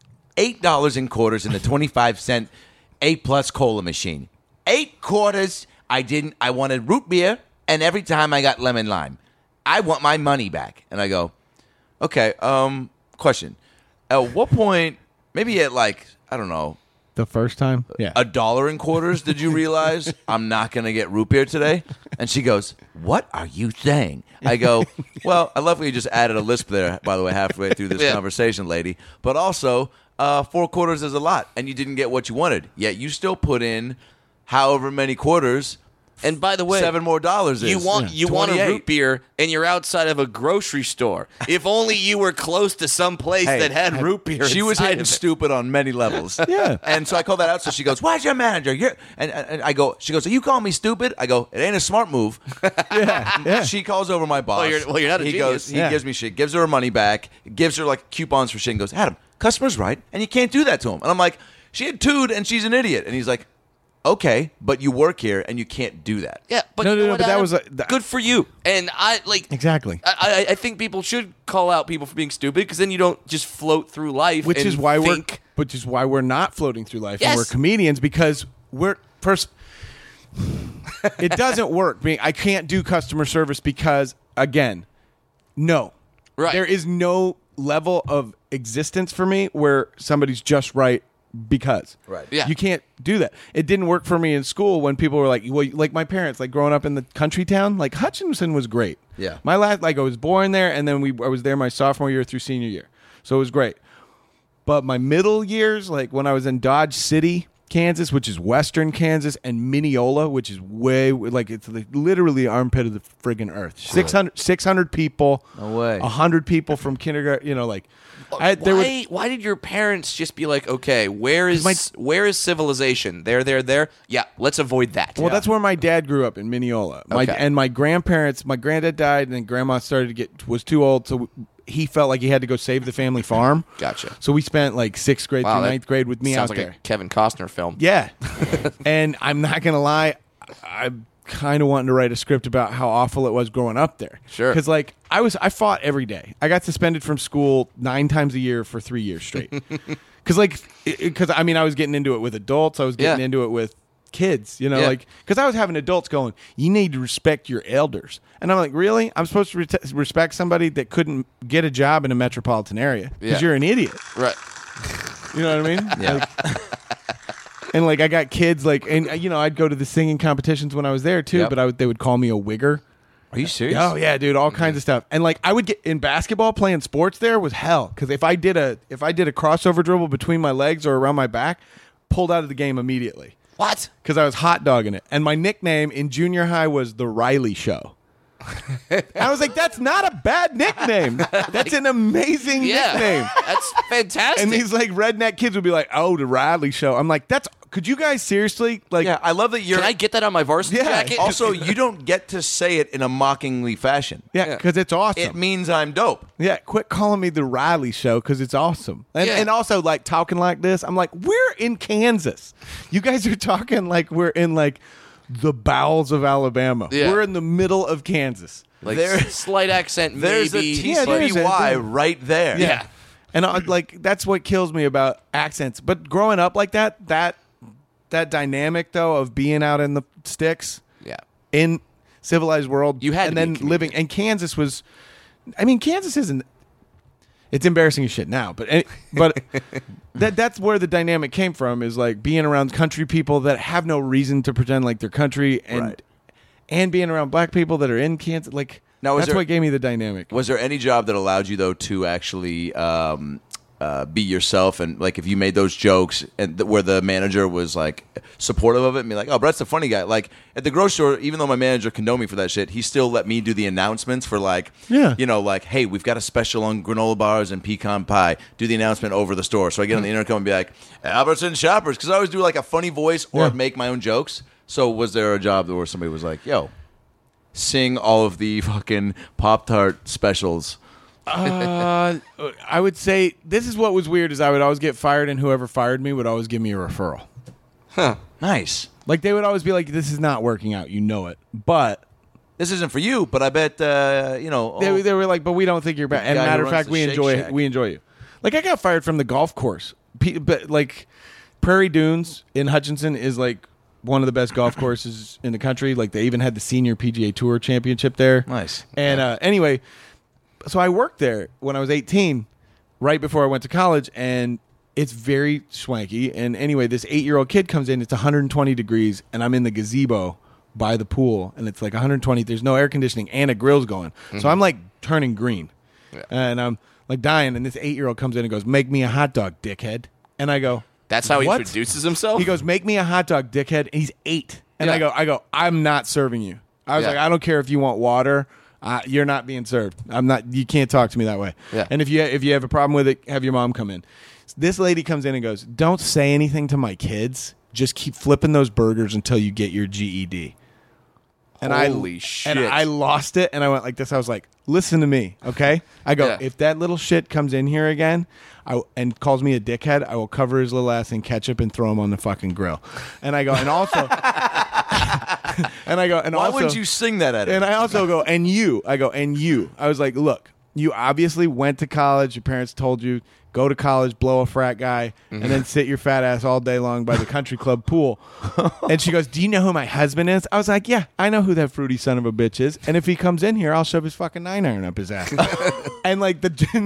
$8 in quarters in the 25-cent 8+ cola machine. 8 quarters. I wanted root beer, and every time I got lemon lime. I want my money back. And I go, okay, question. At what point, maybe at like, I don't know, the first time? Yeah. $1 in quarters, did you realize I'm not going to get root beer today? And she goes, what are you saying? I go, well, I love how you just added a lisp there, by the way, halfway through this conversation, lady. But also, 4 quarters is a lot, and you didn't get what you wanted. Yet you still put in however many quarters, and by the way, $7 more is. You want a root beer, and you're outside of a grocery store. If only you were close to some place that had root beer. She was hitting stupid on many levels. Yeah, and so I called that out. So she goes, "Why's your manager?" And I go, she goes, "Are you calling me stupid?" I go, "It ain't a smart move." Yeah. She calls over my boss. Well, you're not a genius. He gives me shit, gives her her money back, gives her like coupons for shit, and goes, "Adam, customer's right, and you can't do that to him." And I'm like, "She had two'd, and she's an idiot." And he's like, Okay, but you work here and you can't do that. Yeah, but No, you know no, what, but that Adam? was good for you. And I like Exactly. I think people should call out people for being stupid because then you don't just float through life. Which and is why think, we're not floating through life and Yes. we're comedians, because we're first. It doesn't work. I can't do customer service because, again, no. Right. There is no level of existence for me where somebody's just right because. Right. Yeah. You can't do that. It didn't work for me in school when people were like, well, like my parents, like growing up in the country town, like Hutchinson was great. Yeah. My last, like I was born there, and then I was there my sophomore year through senior year. So it was great. But my middle years, like when I was in Dodge City, Kansas, which is western Kansas, and Mineola, which is way, like it's literally the armpit of the friggin' earth. 600 people. No way. 100 people from kindergarten, you know, like. why did your parents just be like, okay, where is civilization? There. Yeah, let's avoid that. Well, that's where my dad grew up in Mineola. Okay. And my grandparents, my granddad died, and then grandma was too old, so he felt like he had to go save the family farm. Gotcha. So we spent like 6th grade Wow, through that ninth grade with me out sounds like there. a Kevin Costner film. Yeah. And I'm not going to lie, I'm kind of wanting to write a script about how awful it was growing up there. Sure. Because like I fought every day. I got suspended from school 9 times a year for 3 years straight. Because I mean, I was getting into it with adults. I was getting into it with kids, you know, Yeah. like, because I was having adults going, you need to respect your elders. And I'm like, really? I'm supposed to respect somebody that couldn't get a job in a metropolitan area because Yeah. you're an idiot. Right. You know what I mean? Yeah. Like, and like I got kids like, and you know, I'd go to the singing competitions when I was there too, Yep. but they would call me a wigger. Are you serious? Oh yeah, dude, all kinds of stuff. And like I would get in basketball, playing sports there was hell, because if I did a crossover dribble between my legs or around my back, pulled out of the game immediately What? because I was hot dogging it. And my nickname in junior high was the Riley Show. I was like, that's not a bad nickname. That's an amazing nickname. That's fantastic. And these like redneck kids would be like, "Oh, the Riley Show." I'm like, could you guys seriously like? Yeah, I love that you're. Can I get that on my varsity Yeah. jacket? Also, you don't get to say it in a mockingly fashion. Yeah, because it's awesome. It means I'm dope. Yeah, quit calling me the Riley Show because it's awesome. And, Yeah. and also, like, talking like this, I'm like, we're in Kansas. You guys are talking like we're in, like, the bowels of Alabama. Yeah. We're in the middle of Kansas. like There's- slight accent, There's maybe. a Yeah, there is a TCBY thing. right there. Yeah. And, like, that's what kills me about accents. But growing up like that dynamic, though, of being out in the sticks Yeah. in civilized world, You had and to be a then comedian. living, and Kansas was, I mean, Kansas isn't, it's embarrassing as shit now, but that's where the dynamic came from, is like being around country people that have no reason to pretend like they're country, and Right. and being around black people that are in Kansas, like Now, that's what gave me the dynamic. Was there any job that allowed you though to actually be yourself, and like if you made those jokes and where the manager was like supportive of it and be like, "Oh, Brett's the funny guy." Like at the grocery store, even though my manager condoned me for that shit, he still let me do the announcements for like, Yeah. you know, like, "Hey, we've got a special on granola bars and pecan pie." Do the announcement over the store, so I get on the intercom and be like, "Albertson Shoppers," because I always do like a funny voice or Yeah. make my own jokes. So was there a job where somebody was like, "Yo, sing all of the fucking Pop-Tart specials"? I would say this is what was weird, is I would always get fired, and whoever fired me would always give me a referral. Nice. Like they would always be like, "This is not working out, you know it," but This isn't for you, but I bet you know. they were like, "But we don't think you're bad." And guy who matter of runs fact, the we Shake enjoy Shack. you. Like I got fired from the golf course, but like Prairie Dunes in Hutchinson is like one of the best golf courses in the country. Like they even had the senior PGA Tour championship there. Nice. And anyway, so I worked there when I was 18, right before I went to college, and it's very swanky. And anyway, this 8-year-old kid comes in. It's 120 degrees, and I'm in the gazebo by the pool, and it's like 120. There's no air conditioning, and a grill's going. So I'm like turning green, and I'm like dying. And this 8-year-old comes in and goes, "Make me a hot dog, dickhead." And I go, That's how he "What?" introduces himself? He goes, "Make me a hot dog, dickhead." And he's 8. And Yeah. I go, "I'm not serving you." I was Yeah. like, "I don't care if you want water. You're not being served. I'm not. You can't talk to me that way." Yeah. And if you have a problem with it, have your mom come in. This lady comes in and goes, "Don't say anything to my kids. Just keep flipping those burgers until you get your GED." And Holy shit. And I lost it, and I went like this. I was like, listen to me, okay? I go, Yeah. if that little shit comes in here again and calls me a dickhead, I will cover his little ass in ketchup and throw him on the fucking grill. And I go, and also... and I go, and Why also... wouldn't you sing that at him? And I also go, and you. I go, and you. I was like, look, you obviously went to college. Your parents told you, go to college, blow a frat guy, and then sit your fat ass all day long by the country club pool. And she goes, do you know who my husband is? I was like, yeah, I know who that fruity son of a bitch is. And if he comes in here, I'll shove his fucking 9-iron up his ass. And like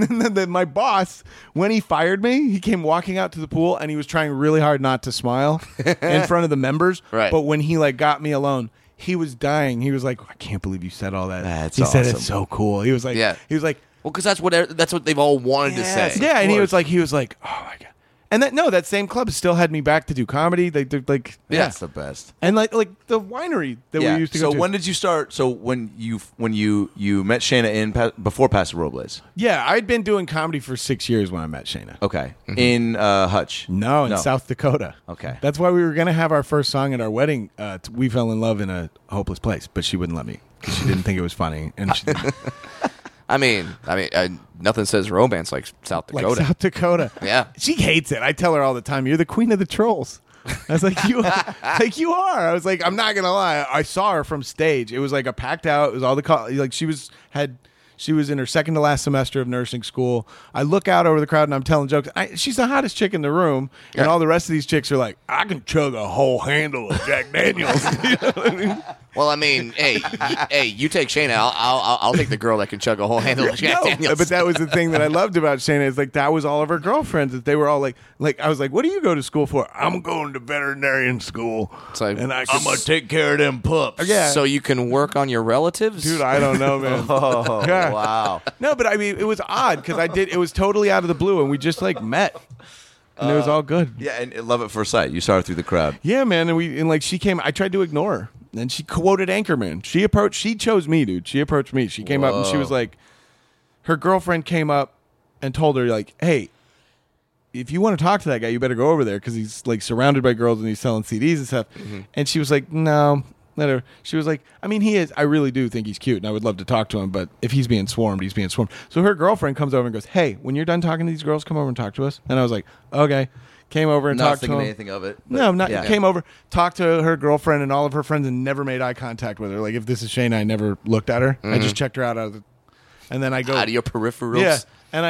my boss, when he fired me, he came walking out to the pool and he was trying really hard not to smile in front of the members. Right. But when he like got me alone, he was dying. He was like, I can't believe you said all that. That's he said awesome. it's so cool. He was like, Yeah. he was like, Well, because that's what they've all wanted to say. yeah, and he was like, oh my god. And that same club still had me back to do comedy. They're like, Yeah. That's the best. and like the winery that we used to go So to. when did you start? So when you met Shayna before Paso Robles? Yeah, I'd been doing comedy for 6 years when I met Shayna. Okay, in Hutch. No, in South Dakota. Okay. That's why we were gonna have our first song at our wedding. We fell in love in a hopeless place, but she wouldn't let me because she didn't think it was funny, and she didn't. I mean, nothing says romance like South Dakota. Like South Dakota. Yeah. She hates it. I tell her all the time, you're the queen of the trolls. I was like, you are. I was like, I'm not going to lie. I saw her from stage. It was like a packed out. It was all like she was in her second to last semester of nursing school. I look out over the crowd and I'm telling jokes. She's the hottest chick in the room. And all the rest of these chicks are like, I can chug a whole handle of Jack Daniels. You know what I mean? Well, I mean, hey, you take Shayna. I'll take the girl that can chug a whole handle of Jack No, Daniels. but that was the thing that I loved about Shayna is like that was all of her girlfriends. That they were all like I was like, what do you go to school for? I'm going to veterinarian school. It's like, and I'm gonna take care of them pups. Yeah. So you can work on your relatives, Dude, I don't know, man. Oh Yeah. wow. No, but I mean, it was odd because it was totally out of the blue, and we just like met, and it was all good. Yeah, and love at first sight. You saw her through the crowd. Yeah, man, and like she came. I tried to ignore her, and she quoted Anchorman. She chose me, dude. She approached me. She came up and she was like, her girlfriend came up and told her like, hey, if you want to talk to that guy, you better go over there because he's like surrounded by girls and he's selling CDs and stuff. And she was like, no. Let her. She was like, I mean, he is. I really do think he's cute, and I would love to talk to him. But if he's being swarmed, he's being swarmed. So her girlfriend comes over and goes, "Hey, when you're done talking to these girls, come over and talk to us." And I was like, "Okay." Came over and Not talked to thinking him. anything of it. No, not. Yeah. Came over, talked to her girlfriend and all of her friends, and never made eye contact with her. Like if this is Shayna, I never looked at her. I just checked her out of the. And then I go out of your peripherals. Yeah,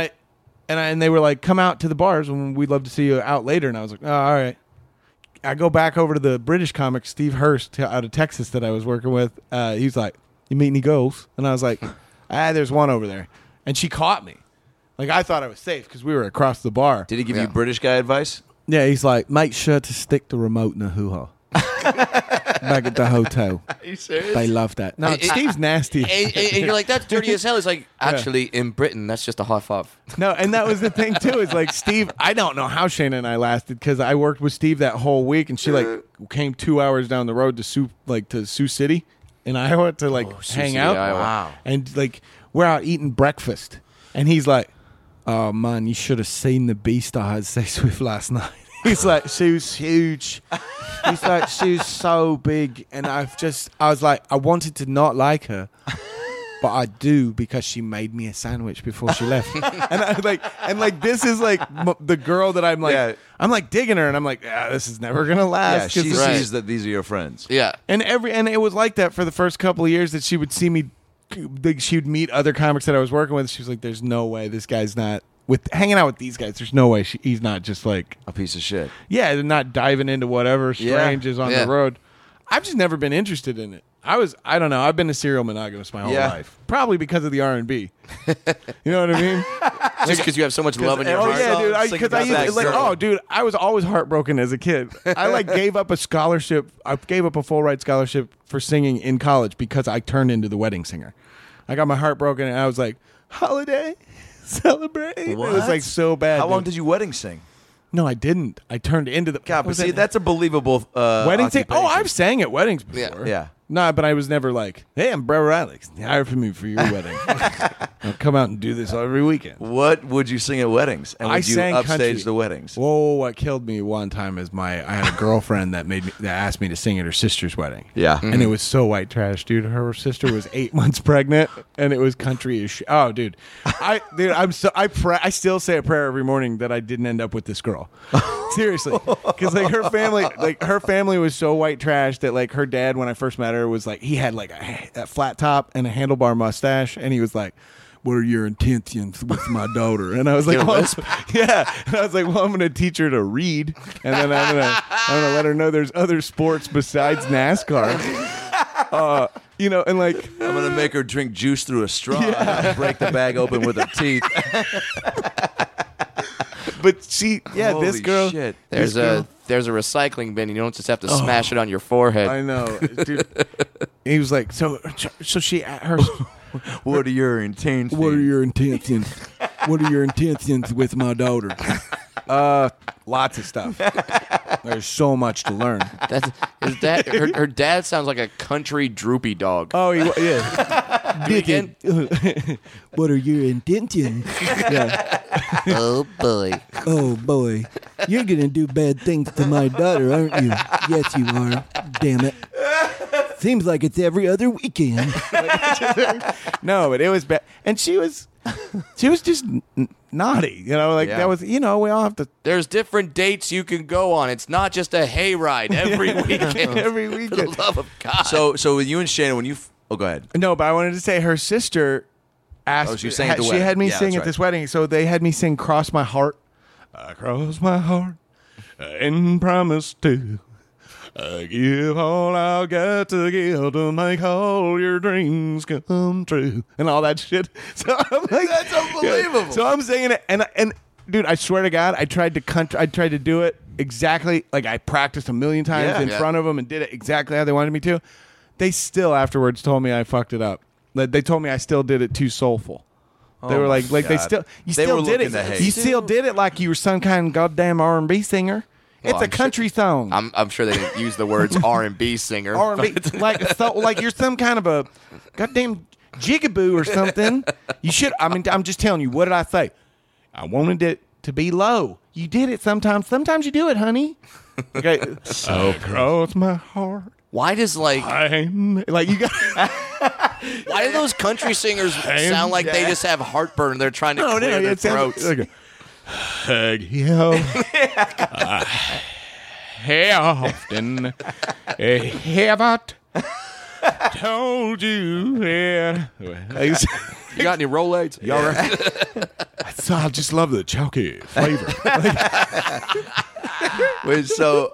and they were like, "Come out to the bars, and we'd love to see you out later." And I was like, "Oh, all right." I go back over to the British comic Steve Hurst out of Texas that I was working with. He's like, "You meet any girls?" And I was like, there's one over there." And she caught me. Like I thought I was safe because we were across the bar. Did he give you British guy advice? Yeah, he's like, "Make sure to stick the remote in the hoo-ha." Back at the hotel. Are you serious? They love that. No, Steve's nasty. And you're like, that's dirty as hell. It's like, actually, in Britain, that's just a high five. No, and that was the thing too. Is like Steve. I don't know how Shayna and I lasted because I worked with Steve that whole week, and she like came 2 hours down the road to Sioux City in Iowa to like hang City, out. Iowa. Wow. And like we're out eating breakfast, and he's like, "Oh man, you should have seen the beast I had sex with last night." He's like, "She was huge." He's like, "She was so big," and I was like, I wanted to not like her. But I do because she made me a sandwich before she left, and I like this is like the girl that I'm like I'm like digging her, and I'm like this is never gonna Yeah, last. she 'cause sees that these are your friends. Yeah. and it was like that for the first couple of years that she would see me, she would meet other comics that I was working with. She was like, "There's no way this guy's not with hanging out with these guys. There's no way he's not just like A piece of shit. they're not diving into whatever strange is on Yeah. the road." I've just never been interested in it. I don't know. I've been a serial monogamous my whole life, probably because of the R&B. You know what I mean? Just because you have so much love in your Oh heart. yeah, dude. Sing Because I about used that to, like, girl. oh, dude, I was always heartbroken as a kid. I like gave up a scholarship. I gave up a full ride scholarship for singing in college because I turned into the wedding singer. I got my heart broken, and I was like, "Holiday, celebrate." It was like so bad. How long dude. did you wedding sing? No, I didn't. I turned into the God, but was see, that- that's a believable wedding sing. Oh, occupation. I've sang at weddings before. Yeah. No, but I was never like, hey, I'm Brother Alex. Hire for me for your wedding. I'll come out and do this every weekend. What would you sing at weddings? And would you sang upstage country. the weddings? Whoa, what killed me one time is I had a girlfriend that asked me to sing at her sister's wedding. Yeah. And it was so white trash, dude. Her sister was 8 months pregnant, and it was country as shit. Oh, dude. I still say a prayer every morning that I didn't end up with this girl. Seriously. Because like her family was so white trash that like her dad, when I first met her, was like, he had like a flat top and a handlebar mustache, and he was like, what are your intentions with my daughter? And I was like, well, yeah. And I was like, well, I'm going to teach her to read, and then I'm gonna let her know there's other sports besides NASCAR. And like I'm going to make her drink juice through a straw and break the bag open with her teeth. But she, this Holy girl. shit. There's a recycling bin. You don't just have to smash it on your forehead. I know, dude. He was like, so her. What are your intentions? What are your intentions? What are your intentions with my daughter? Lots of stuff. There's so much to learn. Her dad sounds like a country droopy dog. Oh, yeah. Do it again. What are your intentions? Yeah. Oh boy. Oh boy, you're gonna do bad things to my daughter, aren't you? Yes, you are. Damn it. Seems like it's every other weekend. No, but it was bad, and she was just naughty. That was. We all have to. There's different dates you can go on. It's not just a hayride every weekend. Every For weekend. the love of God. So with you and Shannon, when you... Oh, go ahead. No, but I wanted to say her sister asked. She sang at the She wedding. had me Yeah, sing that's at right. this wedding, so they had me sing "Cross My Heart." I cross my heart and promise to give all I got to give to make all your dreams come true, and all that shit. So I'm like, That's unbelievable. So I'm singing it, and dude, I swear to God, I tried to do it exactly like I practiced a million times in front of them and did it exactly how they wanted me to. They still afterwards told me I fucked it up. They told me I still did it too soulful. They were like they God. still They still were did looking to it. hate. You still did it like you were some kind of goddamn R&B singer. It's Well, a I'm country song. I'm sure they didn't use the words R&B singer. R&B like you're some kind of a goddamn jigaboo or something. You should. I mean, I'm just telling you. What did I say? I wanted it to be low. You did it sometimes. Sometimes you do it, honey. Okay. So cross my heart. Why does like You got. why do those country singers sound like they just have heartburn? They're trying to clear their it sounds throats. like hug you. How often have I told you? You got any Rolaids? Y'all right? So I just love the chalky flavor. Wait, so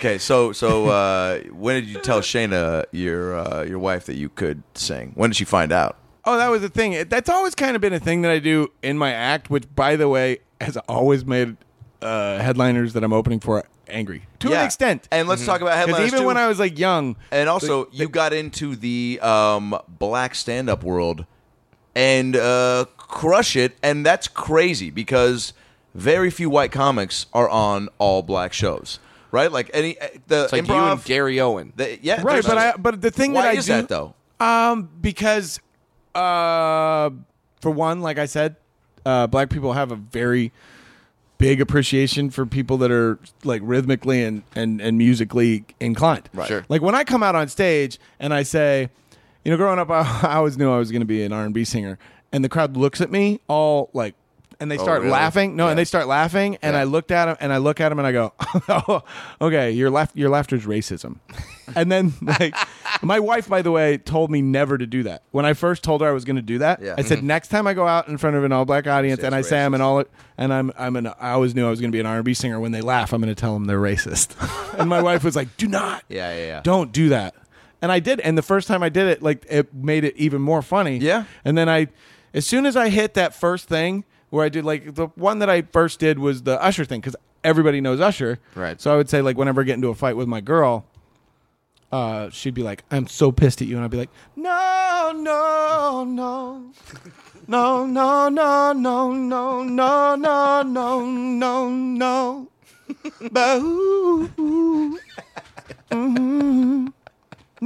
when did you tell Shayna, your wife, that you could sing? When did she find out? Oh, that was the thing. That's always kind of been a thing that I do in my act, which, by the way, has always made headliners that I'm opening for angry to an extent. And let's talk about Because headliners even too. when I was like young, And also, you got into the black stand-up world and crush it, and that's crazy because very few white comics are on all black shows, right? Like the It's like improv, you and Gary Owen. yeah, right? there's- But the thing why that I is do, that though? Because for one, like I said, black people have a very big appreciation for people that are like rhythmically and musically inclined. Right. Sure. Like when I come out on stage and I say, growing up, I always knew I was going to be an R&B singer, and the crowd looks at me all like, and they start really? laughing. No, Yeah. and they start laughing, and I looked at him, and I look at him, and I go, oh, "Okay, your laughter's racism." And then, like, my wife, by the way, told me never to do that. When I first told her I was going to do that, Yeah. I said, "Next time I go out in front of an all-black audience, Say and I it's say I'm an racist. I always knew I was going to be an R&B singer. When they laugh, I'm going to tell them they're racist." And my wife was like, "Do not, Yeah. don't do that." And I did. And the first time I did it, like, it made it even more funny. Yeah. And then as soon as I hit that first thing where I did, like, the one that I first did was the Usher thing, because everybody knows Usher. Right. So I would say, like, whenever I get into a fight with my girl, she'd be like, "I'm so pissed at you." And I'd be like, "No, no, no. No, no, no, no, no, no, no, no, no, no. But ooh, mm-hmm. No,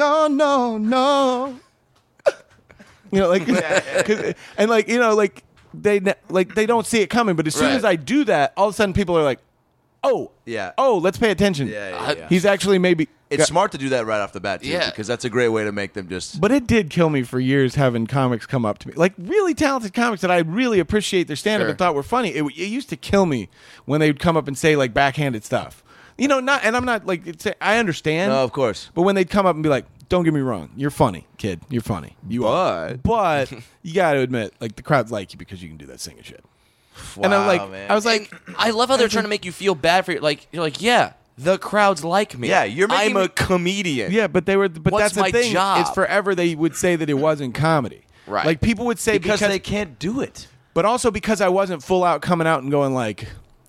no, no, no. You know, like, and like, you know, like they don't see it coming. But as soon as I do that, all of a sudden people are like, oh, let's pay attention. Yeah. He's actually maybe. It's smart to do that right off the bat, too, because that's a great way to make them just. But it did kill me for years having comics come up to me, like really talented comics that I really appreciate their stand-up and thought were funny. It used to kill me when they would come up and say like backhanded stuff. You know, and I'm not like I understand. No, of course. But when they'd come up and be like, "Don't get me wrong, you're funny, kid. You're funny. You are." But you got to admit, like the crowd like you because you can do that singing shit. Wow, and I'm like, man. I was like, I love how they're trying to make you feel bad for you. Like you're like, yeah, the crowds like me. Yeah, you're making I'm a comedian. yeah, but they were. But What's that's the my thing. job? It's forever they would say that it wasn't comedy. Right. Like people would say because they can't do it. But also because I wasn't full out coming out and going like,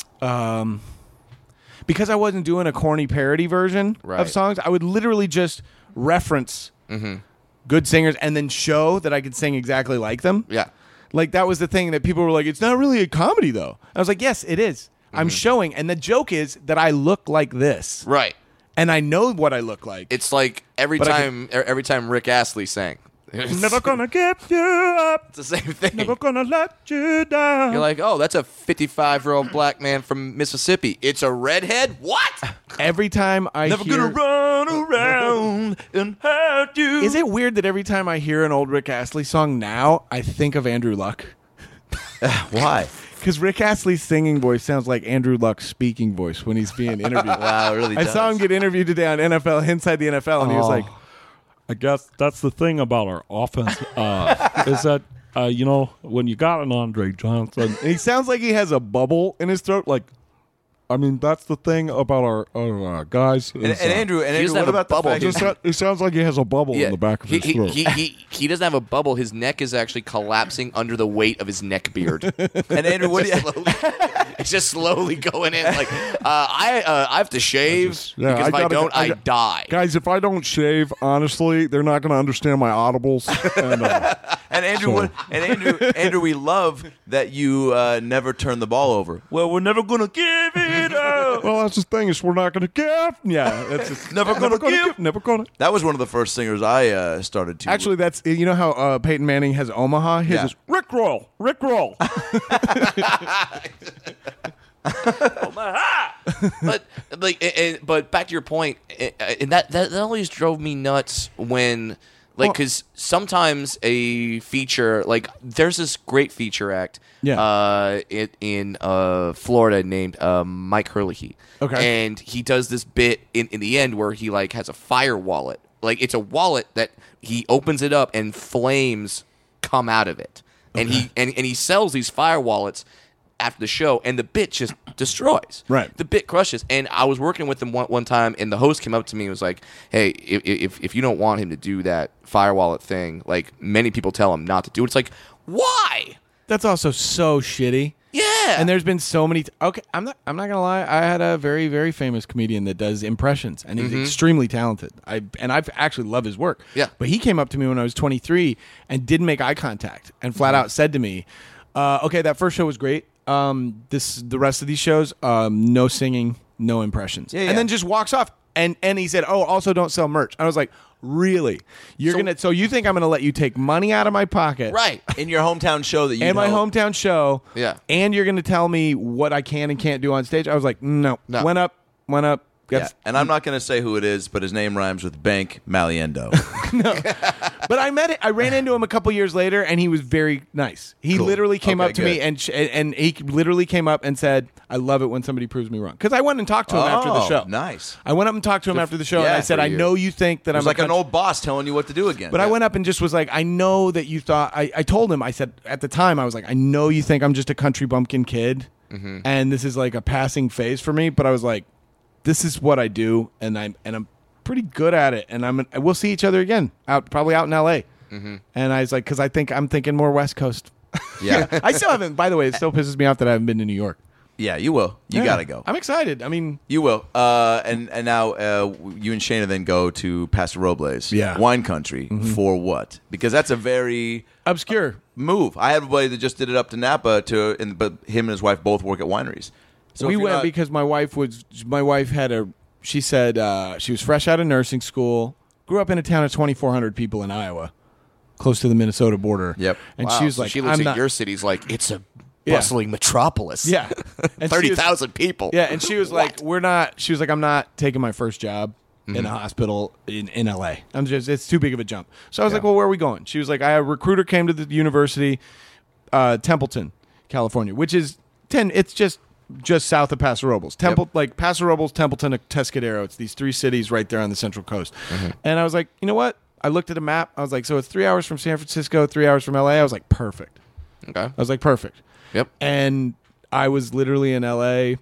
because I wasn't doing a corny parody version of songs, I would literally just reference good singers and then show that I could sing exactly like them. Yeah. Like that was the thing that people were like, it's not really a comedy though. I was like, yes, it is. I'm showing. And the joke is that I look like this. Right. And I know what I look like. It's like every time Rick Astley sang. Never gonna give you up. It's the same thing. Never gonna let you down. You're like, oh, that's a 55-year-old black man from Mississippi. It's a redhead? What? Every time I Never hear... gonna run around and hurt you. Is it weird that every time I hear an old Rick Astley song now, I think of Andrew Luck? Why? Because Rick Astley's singing voice sounds like Andrew Luck's speaking voice when he's being interviewed. Wow, it really I does. saw him get interviewed today on NFL, Inside the NFL, and he was like, I guess that's the thing about our offense is that, you know, when you got an Andre Johnson. and he sounds like he has a bubble in his throat. Like, I mean, that's the thing about our guys. And Andrew, doesn't what have a about the bubble. fact that- It sounds like he has a bubble in the back of his throat. He doesn't have a bubble. His neck is actually collapsing under the weight of his neck beard. And Andrew, what do you? It's just slowly going in. Like I have to shave Yeah, because if I gotta- don't, I got- die. Guys, if I don't shave, honestly, they're not going to understand my audibles. And Andrew, Andrew, we love that you never turn the ball over. Well, we're never gonna give it up. Well, that's the thing is we're not going to give. Yeah, that's just Never gonna give. Never going to. That was one of the first singers I started to. Actually, that's you know how Peyton Manning has Omaha. His Yeah. is Rickroll, Rickroll. But back to your point, and that always drove me nuts when, like, because sometimes a feature, like, there's this great feature act, in Florida named Mike Herlihy. Okay. And he does this bit in the end where he like has a fire wallet, like it's a wallet that he opens it up and flames come out of it, and he sells these fire wallets after the show, and the bit just destroys. Right. The bit crushes. And I was working with him one time, and the host came up to me and was like, hey, if you don't want him to do that fire wallet thing, like, many people tell him not to do it. It's like, why? That's also so shitty. Yeah. And there's been so many. Okay, I'm not gonna lie. I had a very, very famous comedian that does impressions, and he's extremely talented. I've actually loved his work. Yeah. But he came up to me when I was 23 and didn't make eye contact, and flat out said to me, "Okay, that first show was great. The rest of these shows, no singing, no impressions." Yeah. And then just walks off. And he said, "Oh, also don't sell merch." I was like, "Really? So you think I'm gonna let you take money out of my pocket?" Right. in your hometown show that you And my hometown show. Yeah. And you're going to tell me what I can and can't do on stage? I was like, no. Went up. Yeah. And I'm not going to say who it is, but his name rhymes with Bank Maliendo. But I ran into him a couple years later, and he was very nice. He literally came up to me, and he literally came up and said, "I love it when somebody proves me wrong." Because I went and talked to him after the show. Nice. I went up and talked to him after the show, and yeah, I said, for "I you. know you think that It I'm was like a an old boss telling you what to do again. But I went up and just was like, I know that you thought. I told him. I said at the time, I was like, I know you think I'm just a country bumpkin kid, and this is like a passing phase for me. But I was like, this is what I do, and I'm pretty good at it, and we'll see each other again probably out in L.A. And I was like, because I'm thinking more West Coast. Yeah. I still haven't. By the way, it still pisses me off that I haven't been to New York. Yeah, you will. You got to go. I'm excited. I mean, You will. And now you and Shayna then go to Paso Robles, wine country, for what? Because that's a very obscure move. I had a buddy that just did it up to Napa, but him and his wife both work at wineries. So we went because my wife had she said she was fresh out of nursing school, grew up in a town of 2,400 people in Iowa, close to the Minnesota border. Yep. And Wow, she was so like, she looks I'm at not. your city's like it's a Yeah. bustling metropolis. Yeah. And she was- 30,000 people. Yeah, and she was like, she was like, I'm not taking my first job in a hospital in LA. It's too big of a jump. So I was like, well, where are we going? She was like, a recruiter came to the university, Templeton, California, which is it's just south of Paso Robles. Like Paso Robles, Templeton, Atascadero. It's these 3 cities right there on the Central Coast. And I was like, you know what? I looked at a map. I was like, so it's 3 hours from San Francisco, 3 hours from LA. I was like, perfect. Okay. I was like, perfect. Yep. And I was literally in LA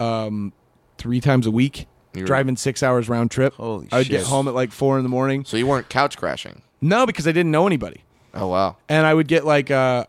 3 times a week, driving 6 hours round trip. Holy I would shit. get home at like 4 a.m. So you weren't couch crashing. No, because I didn't know anybody. Oh wow. And I would get like the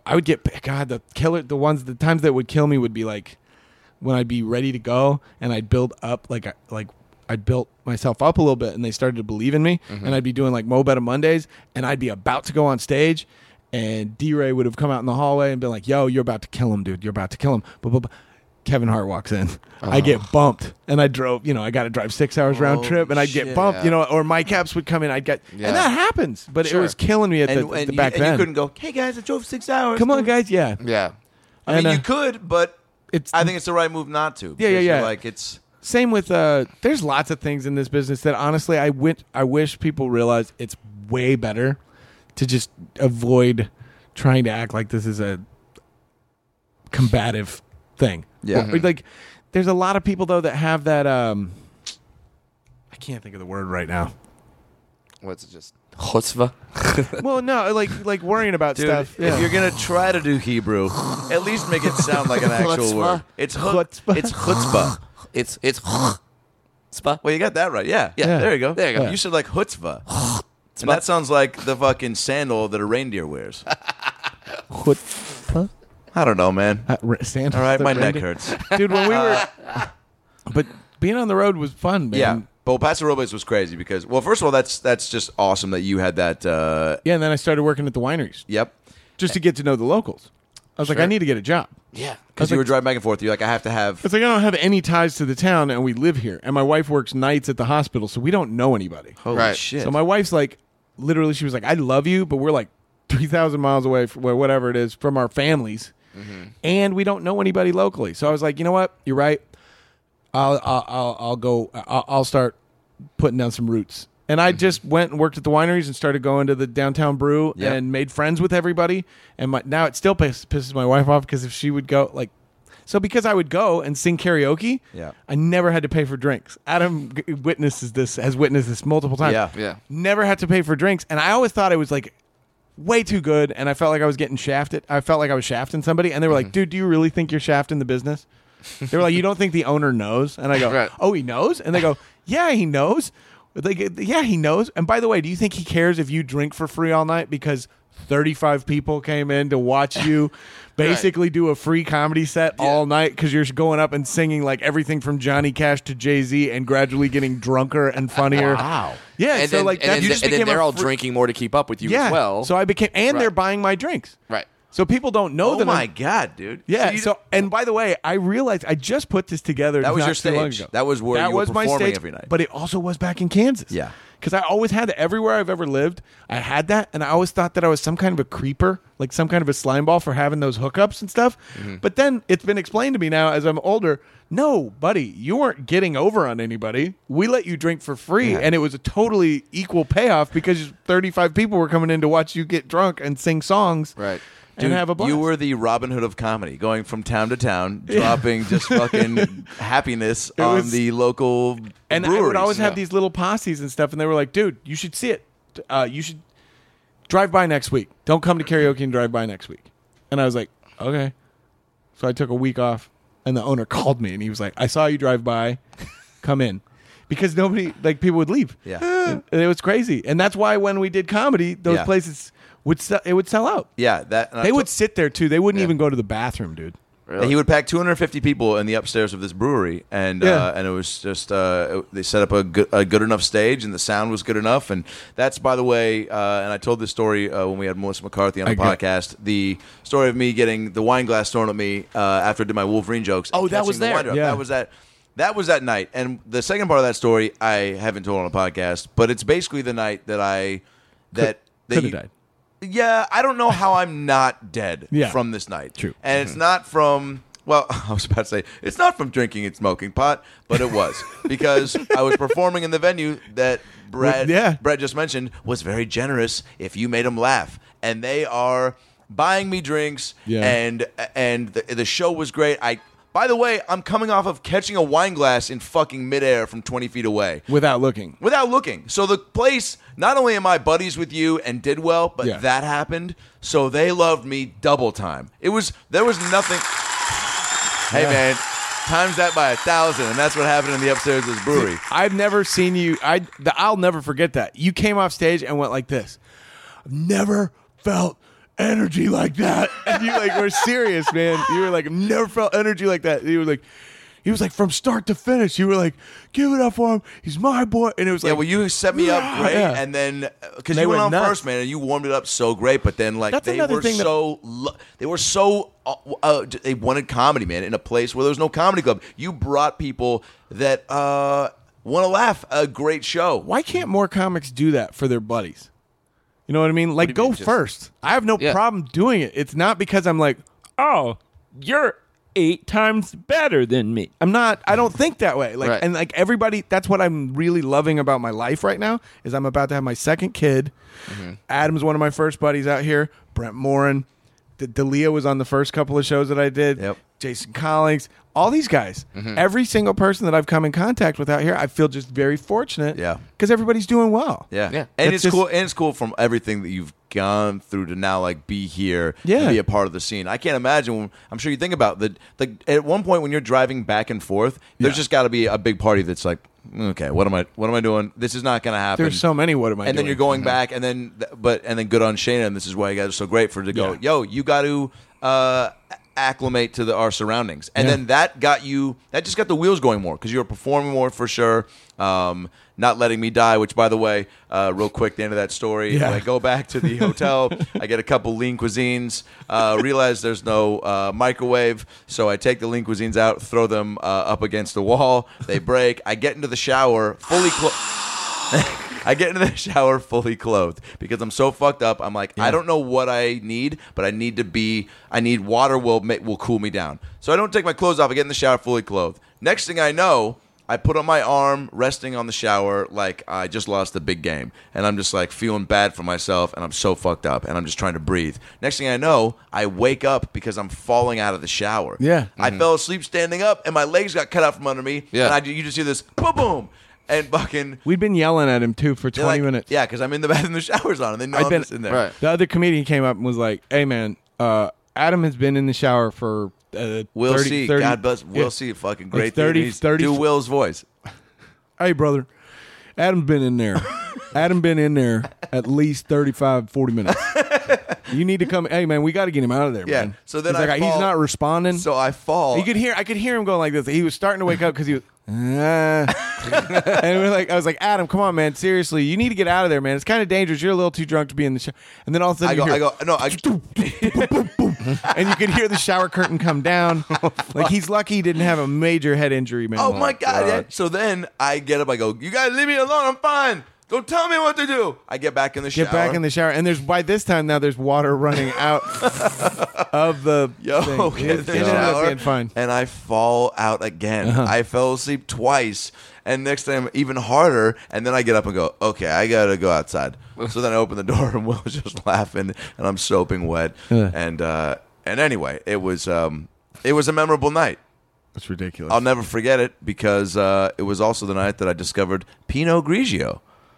times that would kill me would be like when I'd be ready to go and I'd build up I'd built myself up a little bit and they started to believe in me and I'd be doing like Mo Better Mondays and I'd be about to go on stage and D-Ray would have come out in the hallway and been like, yo, you're about to kill him, dude. You're about to kill him. Kevin Hart walks in. I get bumped and I drove, I got to drive 6 hours round trip and I'd get bumped, or Mike Epps would come in. And that happens, but it was killing me at the back then. You couldn't go, hey guys, I drove 6 hours. Come on, guys. Yeah. Yeah. I mean, And, you could, but I think it's the right move not to. Yeah, because yeah. you're like it's. Same with there's lots of things in this business that honestly I wish people realize it's way better to just avoid trying to act like this is a combative thing. Yeah. Like there's a lot of people though that have that I can't think of the word right now. What's it just chutzpah? Well, no, like worrying about Dude, stuff. if you're gonna try to do Hebrew, at least make it sound like an actual Chutzpah. word. It's Chutzpah. It's chutzpah. It's chutzpah. Well, you got that right. Yeah. Yeah. There you go. There you go. You said like chutzpah. And that sounds like the fucking sandal that a reindeer wears. Chutzpah? I don't know, man. Santa. All right, my neck hurts. Dude, when we were but being on the road was fun, man. Yeah. But Paso Robles was crazy because, well, first of all, that's just awesome that you had that. Yeah, and then I started working at the wineries Yep. just to get to know the locals. I was like, I need to get a job. Yeah. Because you were driving back and forth. You're like, I have to have. It's like I don't have any ties to the town, and we live here. And my wife works nights at the hospital, so we don't know anybody. Holy Right. shit. So my wife's like, literally, she was like, I love you, but we're like 3,000 miles away from whatever it is from our families, and we don't know anybody locally. So I was like, you know what? You're right. I'll go. I'll start putting down some roots. And I just went and worked at the wineries and started going to the downtown brew Yep. and made friends with everybody. And now it still pisses my wife off because if she would go because I would go and sing karaoke, Yeah. I never had to pay for drinks. Adam has witnessed this multiple times. Yeah. Yeah. Never had to pay for drinks. And I always thought it was like way too good. And I felt like I was getting shafted. I felt like I was shafting somebody. And they were like, dude, do you really think you're shafting the business? They were like, you don't think the owner knows? And I go, Right. oh, he knows? And they go, yeah, he knows. Yeah, he knows. And by the way, do you think he cares if you drink for free all night because 35 people came in to watch you basically do a free comedy set all night because you're going up and singing like everything from Johnny Cash to Jay-Z and gradually getting drunker and funnier? Wow. Yeah, And so then, like and that then, you just and then became they're a all free- drinking more to keep up with you yeah. as well. So I became, and they're Right. buying my drinks. Right. So people don't know Oh that. my God, dude. Yeah. you- So, and by the way, I realized I just put this together. That was not your too long stage. ago. That was where you were my performing stage, every night. But it also was back in Kansas. Yeah. Because I always had it everywhere I've ever lived. I had that, and I always thought that I was some kind of a creeper, like some kind of a slime ball for having those hookups and stuff. But then it's been explained to me now as I'm older. No, buddy, you weren't getting over on anybody. We let you drink for free, and it was a totally equal payoff because 35 people were coming in to watch you get drunk and sing songs. Right. And have a blast. You were the Robin Hood of comedy, going from town to town, dropping just fucking happiness on was- the local And breweries. I would always have these little posses and stuff, and they were like, dude, you should see it. You should drive by next week. Don't come to karaoke and drive by next week. And I was like, okay. So I took a week off, and the owner called me, and he was like, I saw you drive by. Come in. Because nobody, like, people would leave. Yeah. And it was crazy. And that's why when we did comedy, those Yeah. places would sell out. Yeah, that and I They to- would sit there, too. They wouldn't even go to the bathroom, dude. Really? He would pack 250 people in the upstairs of this brewery, and and it was just they set up a good enough stage, and the sound was good enough, and that's, by the way, and I told this story when we had Melissa McCarthy on the podcast. The story of me getting the wine glass thrown at me after I did my Wolverine jokes. Oh, and that was catching the there. wine drop. Yeah. That was at that was that night. And the second part of that story I haven't told on a podcast, but it's basically the night that Could have died. Yeah, I don't know how I'm not dead Yeah. from this night. True. And it's not from, well, I was about to say, it's not from drinking and smoking pot, but it was. Because I was performing in the venue that Brad just mentioned was very generous if you made them laugh. And they are buying me drinks, and the show was great. By the way, I'm coming off of catching a wine glass in fucking midair from 20 feet away. Without looking. So the place, not only am I buddies with you and did well, but that happened. So they loved me double time. There was nothing. Hey, man, times that by 1,000, and that's what happened in the upstairs of this brewery. I've never seen you. I'll never forget that. You came off stage and went like this. I've never felt energy like that. And you like were serious, man. You were like, I've never felt energy like that. You were like, he was like from start to finish. You were like, give it up for him. He's my boy. And it was like, well, you set me up great, and then because you went on nuts. first, man, and you warmed it up so great. But then, like, That's they another were thing they wanted comedy, man, in a place where there was no comedy club. You brought people that want to laugh. A great show. why can't more comics do that for their buddies? You know what I mean? Like, do you go mean? first. I have no problem doing it. It's not because I'm like, Oh, you're 8 times better than me. I don't think that way. Like, Right. and like everybody, that's what I'm really loving about my life right now is I'm about to have my second kid. Adam's one of my first buddies out here. Brent Morin. D'Elia was on the first couple of shows that I did. Yep. Jason Collins. All these guys. Every single person that I've come in contact with out here, I feel just very fortunate. Yeah. Because everybody's doing well. Yeah. Yeah. And That's it's just- cool. And it's cool from everything that you've gone through to now, like, be here Yeah. and be a part of the scene. I can't imagine. I'm sure you think about at one point when you're driving back and forth, there's just got to be a big party that's like, okay, what am I doing? This is not going to happen. There's so many. What am I and then doing? you're going back, and then good on Shayna, and this is why you guys are so great for her to go. Yeah. Yo, you got to acclimate to our surroundings, and then that just got the wheels going more because you were performing more for sure. Not letting me die, which, by the way, real quick, the end of that story. Yeah. When I go back to the hotel, I get a couple lean cuisines. Realize there's no microwave, so I take the lean cuisines out, throw them up against the wall. They break. I get into the shower fully fully clothed because I'm so fucked up. I'm like, I don't know what I need, but I need water will cool me down. So I don't take my clothes off. I get in the shower fully clothed. Next thing I know, I put on my arm, resting on the shower like I just lost a big game. And I'm just like feeling bad for myself, and I'm so fucked up, and I'm just trying to breathe. Next thing I know, I wake up because I'm falling out of the shower. Yeah. I fell asleep standing up, and my legs got cut out from under me. Yeah. And you just hear this boom, boom. And fucking... We'd been yelling at him, too, for 20 like, minutes. Yeah, because I'm in the bathroom, the shower's on, and they know I'm just in there. Right. The other comedian came up and was like, hey, man, Adam has been in the shower for We'll 30, see. 30 God bless. We'll yeah. see. Fucking Like great. 30, dude. He's- 30 do Will's voice. Hey, brother, Adam's been in there. Adam been in there at least 35, 40 minutes. You need to come. Hey, man, we got to get him out of there, Yeah. man. So then he's like, I fall. he's not responding. So I fall. I could hear him going like this. He was starting to wake up because he was, and I was like, Adam, come on, man, seriously, you need to get out of there, man. It's kind of dangerous. You're a little too drunk to be in the shower. And then all of a sudden, and you could hear the shower curtain come down. Like he's lucky he didn't have a major head injury, man. Oh my God! Yeah. So then I get up. I go, "You guys leave me alone. I'm fine. Don't tell me what to do." I get back in the shower. Get back in the shower, and by this time now there's water running out of the thing. Get in the It ended up shower, being fine. and I fall out again. Uh-huh. I fell asleep twice, and next time even harder. And then I get up and go, "Okay, I gotta go outside." So then I open the door, and Will's just laughing, and I'm soaping wet. And anyway, it was a memorable night. That's ridiculous. I'll never forget it because it was also the night that I discovered Pinot Grigio.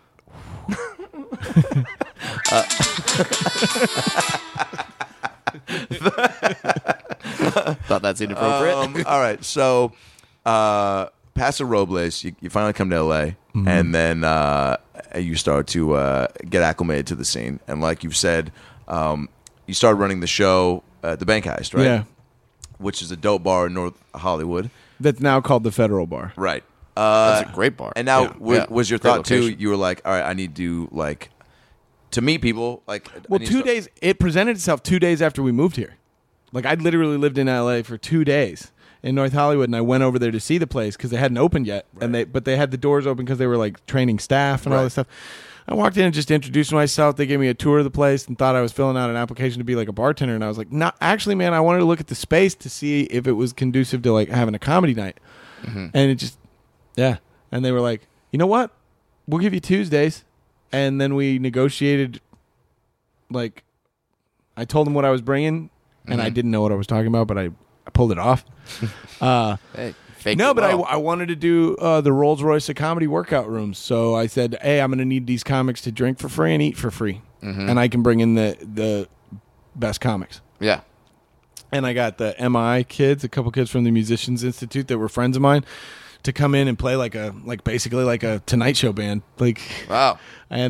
Thought that's inappropriate. All right, so Paso Robles, you finally come to LA, and then you start to get acclimated to the scene. And like you've said, you started running the show, The Bank Heist, right? Yeah. Which is a dope bar in North Hollywood. That's now called the Federal Bar. Right. That's a great bar. And now, Yeah. was your Great thought too? location. You were like, all right, I need to to meet people. Like, Well, I need 2 to- days. It presented itself 2 days after we moved here. Like I'd literally lived in LA for 2 days, in North Hollywood, and I went over there to see the place because they hadn't opened yet, and they had the doors open because they were like training staff and all this stuff. I walked in and just introduced myself. They gave me a tour of the place and thought I was filling out an application to be like a bartender. And I was like, no, actually, man, I wanted to look at the space to see if it was conducive to like having a comedy night. And it just, yeah. And they were like, you know what? We'll give you Tuesdays. And then we negotiated, like, I told them what I was bringing, and I didn't know what I was talking about, but I pulled it off. Hey. No, but I wanted to do the Rolls Royce of comedy workout rooms. So I said, hey, I'm going to need these comics to drink for free and eat for free. And I can bring in the best comics. Yeah. And I got the MI kids, a couple kids from the Musicians Institute that were friends of mine, to come in and play basically like a Tonight Show band. Like, Wow. And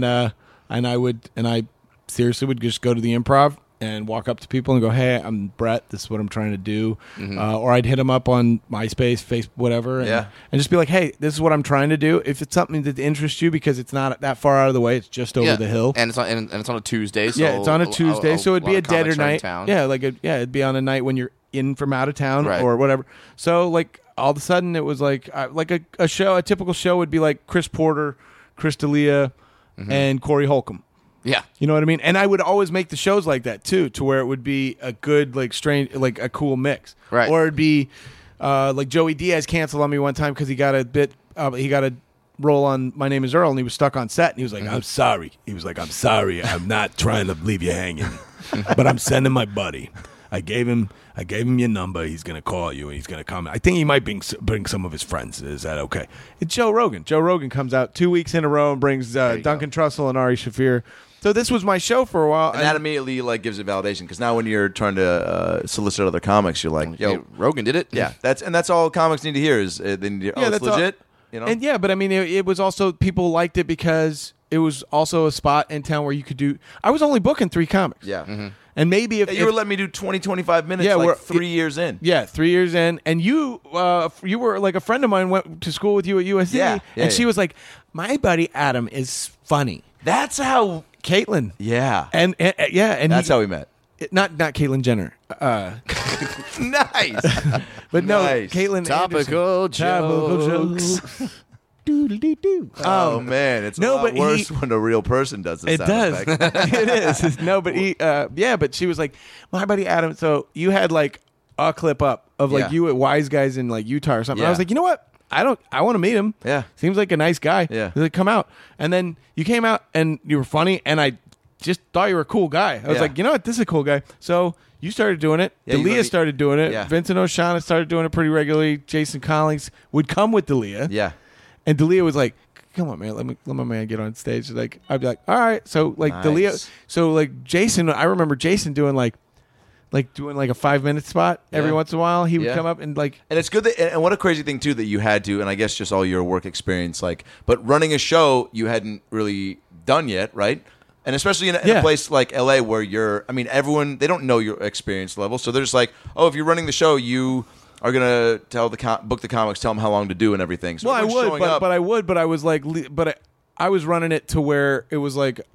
I seriously would just go to the Improv and walk up to people and go, hey, I'm Brett. This is what I'm trying to do. Or I'd hit them up on MySpace, Facebook, whatever. And just be like, hey, this is what I'm trying to do. If it's something that interests you because it's not that far out of the way, it's just over the hill. And it's on a Tuesday. So it's on a Tuesday. So it'd be a deader night. Town. Yeah, it'd be on a night when you're in from out of town or whatever. So like all of a sudden it was like a show, a typical show would be like Chris Porter, Chris D'Elia, and Corey Holcomb. Yeah. You know what I mean? And I would always make the shows like that too, to where it would be a good, like, strange, like a cool mix. Right. Or it'd be like Joey Diaz canceled on me one time because he got a role on My Name is Earl, and he was stuck on set, and he was like, I'm sorry. He was like, I'm sorry. I'm not trying to leave you hanging, but I'm sending my buddy. I gave him your number. He's going to call you, and he's going to come. I think he might bring some of his friends. Is that okay? It's Joe Rogan. Joe Rogan comes out 2 weeks in a row and brings Duncan Trussell and Ari Shaffir. So this was my show for a while. And that immediately like gives it validation, because now when you're trying to solicit other comics, you're like, yo, Hey, Rogan did it. Yeah, that's all comics need to hear is they need to hear, it's legit. You know? And yeah, but I mean, it was also, people liked it because it was also a spot in town where you could do. I was only booking 3 comics. Yeah. And maybe if you were letting me do 20, 25 minutes, Yeah, like we're- 3 years in. Yeah, 3 years in, and you were like, a friend of mine went to school with you at USC, Yeah, and she yeah. was like, my buddy Adam is funny. That's how. Caitlyn, Yeah. and That's how we met. not Caitlyn Jenner, Nice. but no, Nice. Caitlyn Topical jokes. Doodle-dee-doo. Oh man, it's no, a lot but worse when a real person does the It sound does. effect. It is. No, but but she was like, my buddy Adam. So you had like a clip up of like Yeah. you at Wise Guys in like Utah or something. I Yeah. was like, you know what? I want to meet him. Yeah. Seems like a nice guy. Yeah. He's like, come out. And then you came out and you were funny, and I just thought you were a cool guy. I was Yeah. like, you know what? This is a cool guy. So you started doing it. Yeah, you Delia really- started doing it. Yeah. Vincent O'Shaughnessy started doing it pretty regularly. Jason Collins would come with Delia. Yeah. And Delia was like, come on, man, let my man get on stage. Like, I'd be like, all right. So like Delia, Nice. so like Jason, I remember Jason doing like doing like a 5-minute spot every Yeah. once in a while. He would Yeah. come up and like, And it's good that, and what a crazy thing too that you had to, and I guess just all your work experience, like, but running a show you hadn't really done yet, right? And especially in a Yeah. place like LA where everyone, they don't know your experience level, so they're just like, oh, if you're running the show, you are gonna book the comics, tell them how long to do and everything. So well, I everyone's would, showing but, up. but I would, but I was like, I was running it to where it was like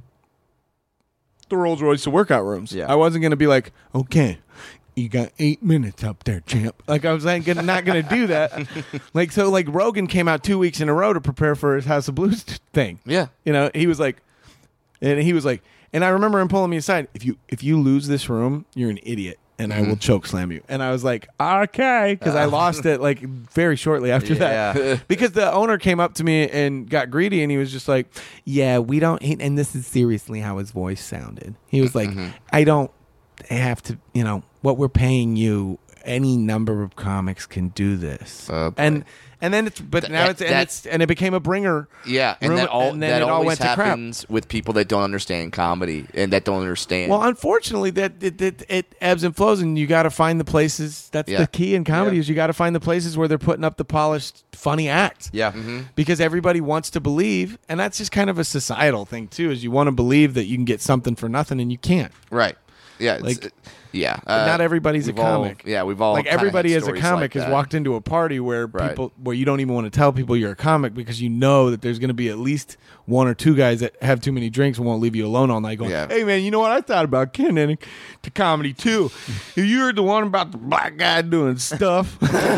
the Rolls Royce of workout rooms. Yeah. I wasn't going to be like, okay, you got 8 minutes up there, champ. Like, I was like, not going to do that. Like, so like Rogan came out 2 weeks in a row to prepare for his House of Blues thing. Yeah. You know, he was like, and I remember him pulling me aside. If you lose this room, you're an idiot, and I will choke slam you. And I was like, okay, because I lost it like very shortly after Yeah. that. Because the owner came up to me and got greedy, and he was just like, yeah, we don't, and this is seriously how his voice sounded. He was like, I don't have to, what we're paying you, any number of comics can do this. boy. And then it became a bringer. Yeah, and room, that and then it all always went to crap. happens with people that don't understand comedy and that don't understand. Well, unfortunately, that it ebbs and flows, and you got to find the places. That's Yeah. the key in comedy Yeah. is you got to find the places where they're putting up the polished, funny act. Yeah. Because everybody wants to believe, and that's just kind of a societal thing too. Is you want to believe that you can get something for nothing, and you can't. right? Yeah, Like, Yeah, But not everybody's a we've all- comic. we've all like kinda everybody had as a stories comic like has that. walked into a party where Right. people where you don't even want to tell people you're a comic because you know that there's going to be at least one or two guys that have too many drinks and won't leave you alone all night going, Yeah. hey man, you know what I thought about Ken ending to comedy too. You heard the one about the black guy doing stuff.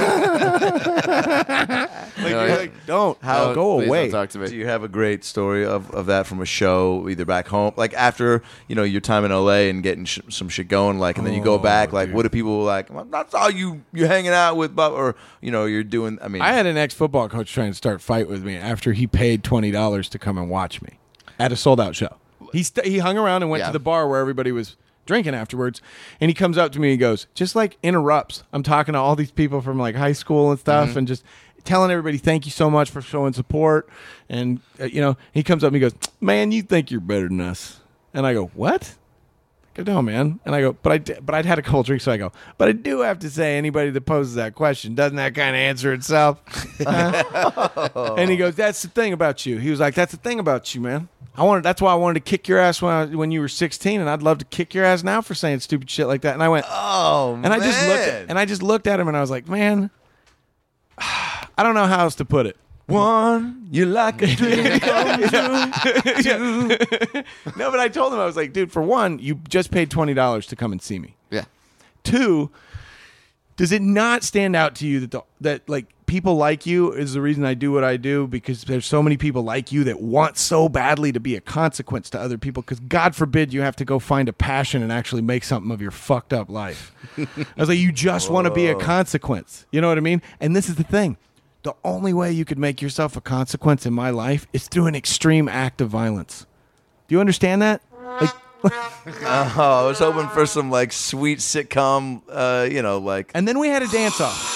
You're like, don't go Please away. Don't talk to me. Do you have a great story of that from a show, either back home, like after your time in LA and getting some shit going, like, and then you go back, like, what do people like? Well, that's all you're hanging out with, but or you're doing. I mean, I had an ex-football coach trying to start a fight with me after he paid $20 to come and watch me at a sold-out show. He hung around and went Yeah. to the bar where everybody was drinking afterwards, and he comes up to me and he goes, just like interrupts. I'm talking to all these people from like high school and stuff and just telling everybody thank you so much for showing support. And, he comes up and he goes, man, you think you're better than us. And I go, what? I go, no, man. And I go, but I'd had a couple drinks, so I go, but I do have to say, anybody that poses that question, doesn't that kind of answer itself? And he goes, that's the thing about you. He was like, that's the thing about you, man. That's why I wanted to kick your ass when you were 16, and I'd love to kick your ass now for saying stupid shit like that. And I went, oh, and I just looked at him, and I was like, man, I don't know how else to put it. one, you like a dream come true. No, but I told him, I was like, dude, for one, you just paid $20 to come and see me. Yeah. Two, does it not stand out to you that like people like you is the reason I do what I do? Because there's so many people like you that want so badly to be a consequence to other people. Because God forbid you have to go find a passion and actually make something of your fucked up life. I was like, you just want to be a consequence. You know what I mean? And this is the thing. The only way you could make yourself a consequence in my life is through an extreme act of violence. Do you understand that? Like, Oh, I was hoping for some like sweet sitcom, like. and then we had a dance off.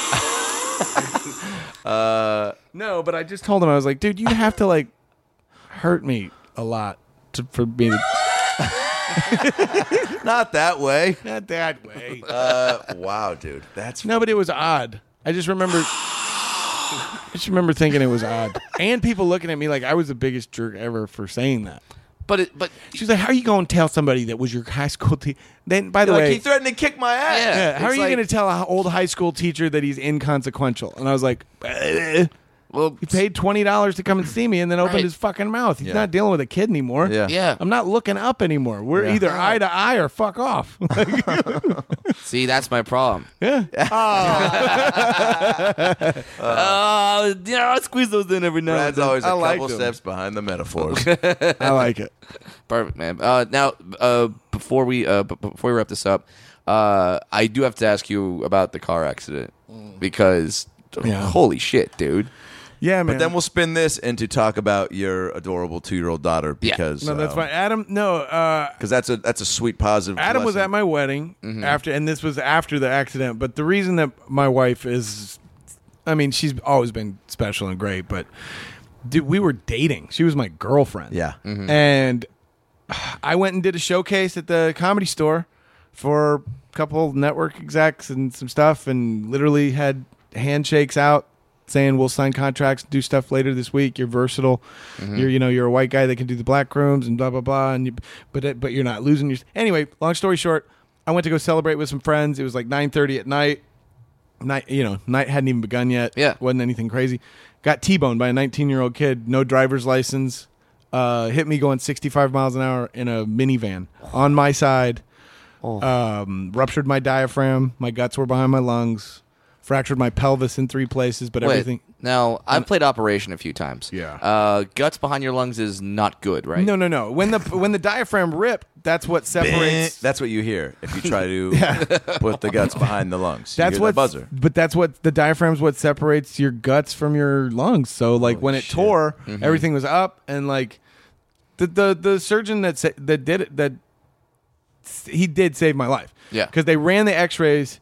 No, but I just told him, I was like, dude, you have to like hurt me a lot for me to. Not that way. Not that way. Wow, dude, that's No, but it was odd. I just remember thinking it was odd, and people looking at me like I was the biggest jerk ever for saying that. But She's like, "How are you going to tell somebody that was your high school teacher?" Then, by the like way, he threatened to kick my ass. Yeah. how are It's you like- going to tell an old high school teacher that he's inconsequential? And I was like, well, he paid $20 to come and see me, and then opened Right. his fucking mouth. He's Yeah. not dealing with a kid anymore. Yeah. yeah. I'm not looking up anymore. We're either eye to eye or fuck off. See, that's my problem. Yeah. I'll squeeze those in every now and Brad's then. always a I like couple them. steps behind the metaphors. I like it. Perfect, man. Now, before we wrap this up, I do have to ask you about the car accident because Yeah. holy shit, dude. Yeah, man. But then we'll spin this into talk about your adorable 2-year-old daughter because no, that's fine. Adam, because that's a sweet positive. Adam was lesson. at my wedding after, and this was after the accident. But the reason that my wife is, I mean, she's always been special and great, but dude, we were dating. She was my girlfriend. Yeah. And I went and did a showcase at the Comedy Store for a couple network execs and some stuff, and literally had handshakes out saying we'll sign contracts, do stuff later this week. You're versatile. You're a white guy that can do the black rooms and blah blah blah. And but you're not losing your. Anyway, long story short, I went to go celebrate with some friends. It was like 9:30 at night. Night hadn't even begun yet. Yeah. Wasn't anything crazy. Got T-boned by a 19-year-old kid, no driver's license. Hit me going 65 miles an hour in a minivan on my side. Ruptured my diaphragm. My guts were behind my lungs. Fractured my pelvis in 3 places, but everything. Now, I've played Operation a few times. Yeah. Guts behind your lungs is not good, right? No. When the diaphragm ripped, that's what separates. That's what you hear if you try to put the guts behind the lungs. You That's hear what the buzzer. But that's what the diaphragm's what separates your guts from your lungs. So like when it shit. tore, everything was up, and like the surgeon that did it he did save my life. Yeah. Because they ran the X-rays,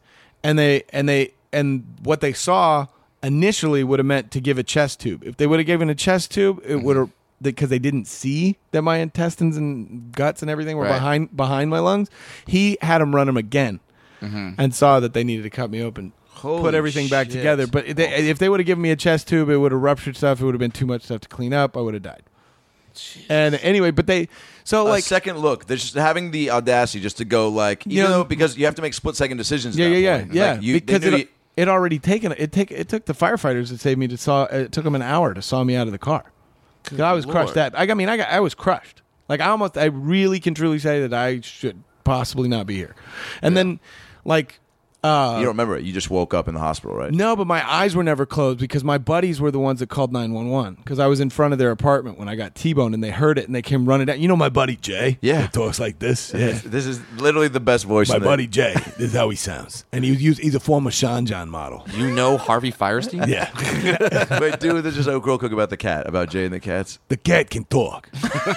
and what they saw initially would have meant to give a chest tube. If they would have given a chest tube, it would have, because they didn't see that my intestines and guts and everything were Right. behind my lungs. He had them run them again, and saw that they needed to cut me open, Holy put everything back shit. together. But if they would have given me a chest tube, it would have ruptured stuff. It would have been too much stuff to clean up. I would have died. And anyway, but they so A like second look. They're just having the audacity just to go like, because you have to make split-second decisions. at that point. Like, because they knew it already taken it took the firefighters that saved me it took them an hour to saw me out of the car. 'Cause I was crushed. I was crushed. Like I really can truly say that I should possibly not be here. And then like you don't remember it. You just woke up in the hospital, right? no, but my eyes were never closed because my buddies were the ones that called 911 because I was in front of their apartment when I got T-boned and they heard it and they came running down. You know my buddy Jay? Yeah. He talks like this. Yeah. This is literally the best voice. My in the- buddy Jay. This is how he sounds. And he's a former Sean John model. You know Harvey Firestein? Yeah. Wait, dude, this is real quick about the cat, about Jay and the cats. The cat can talk.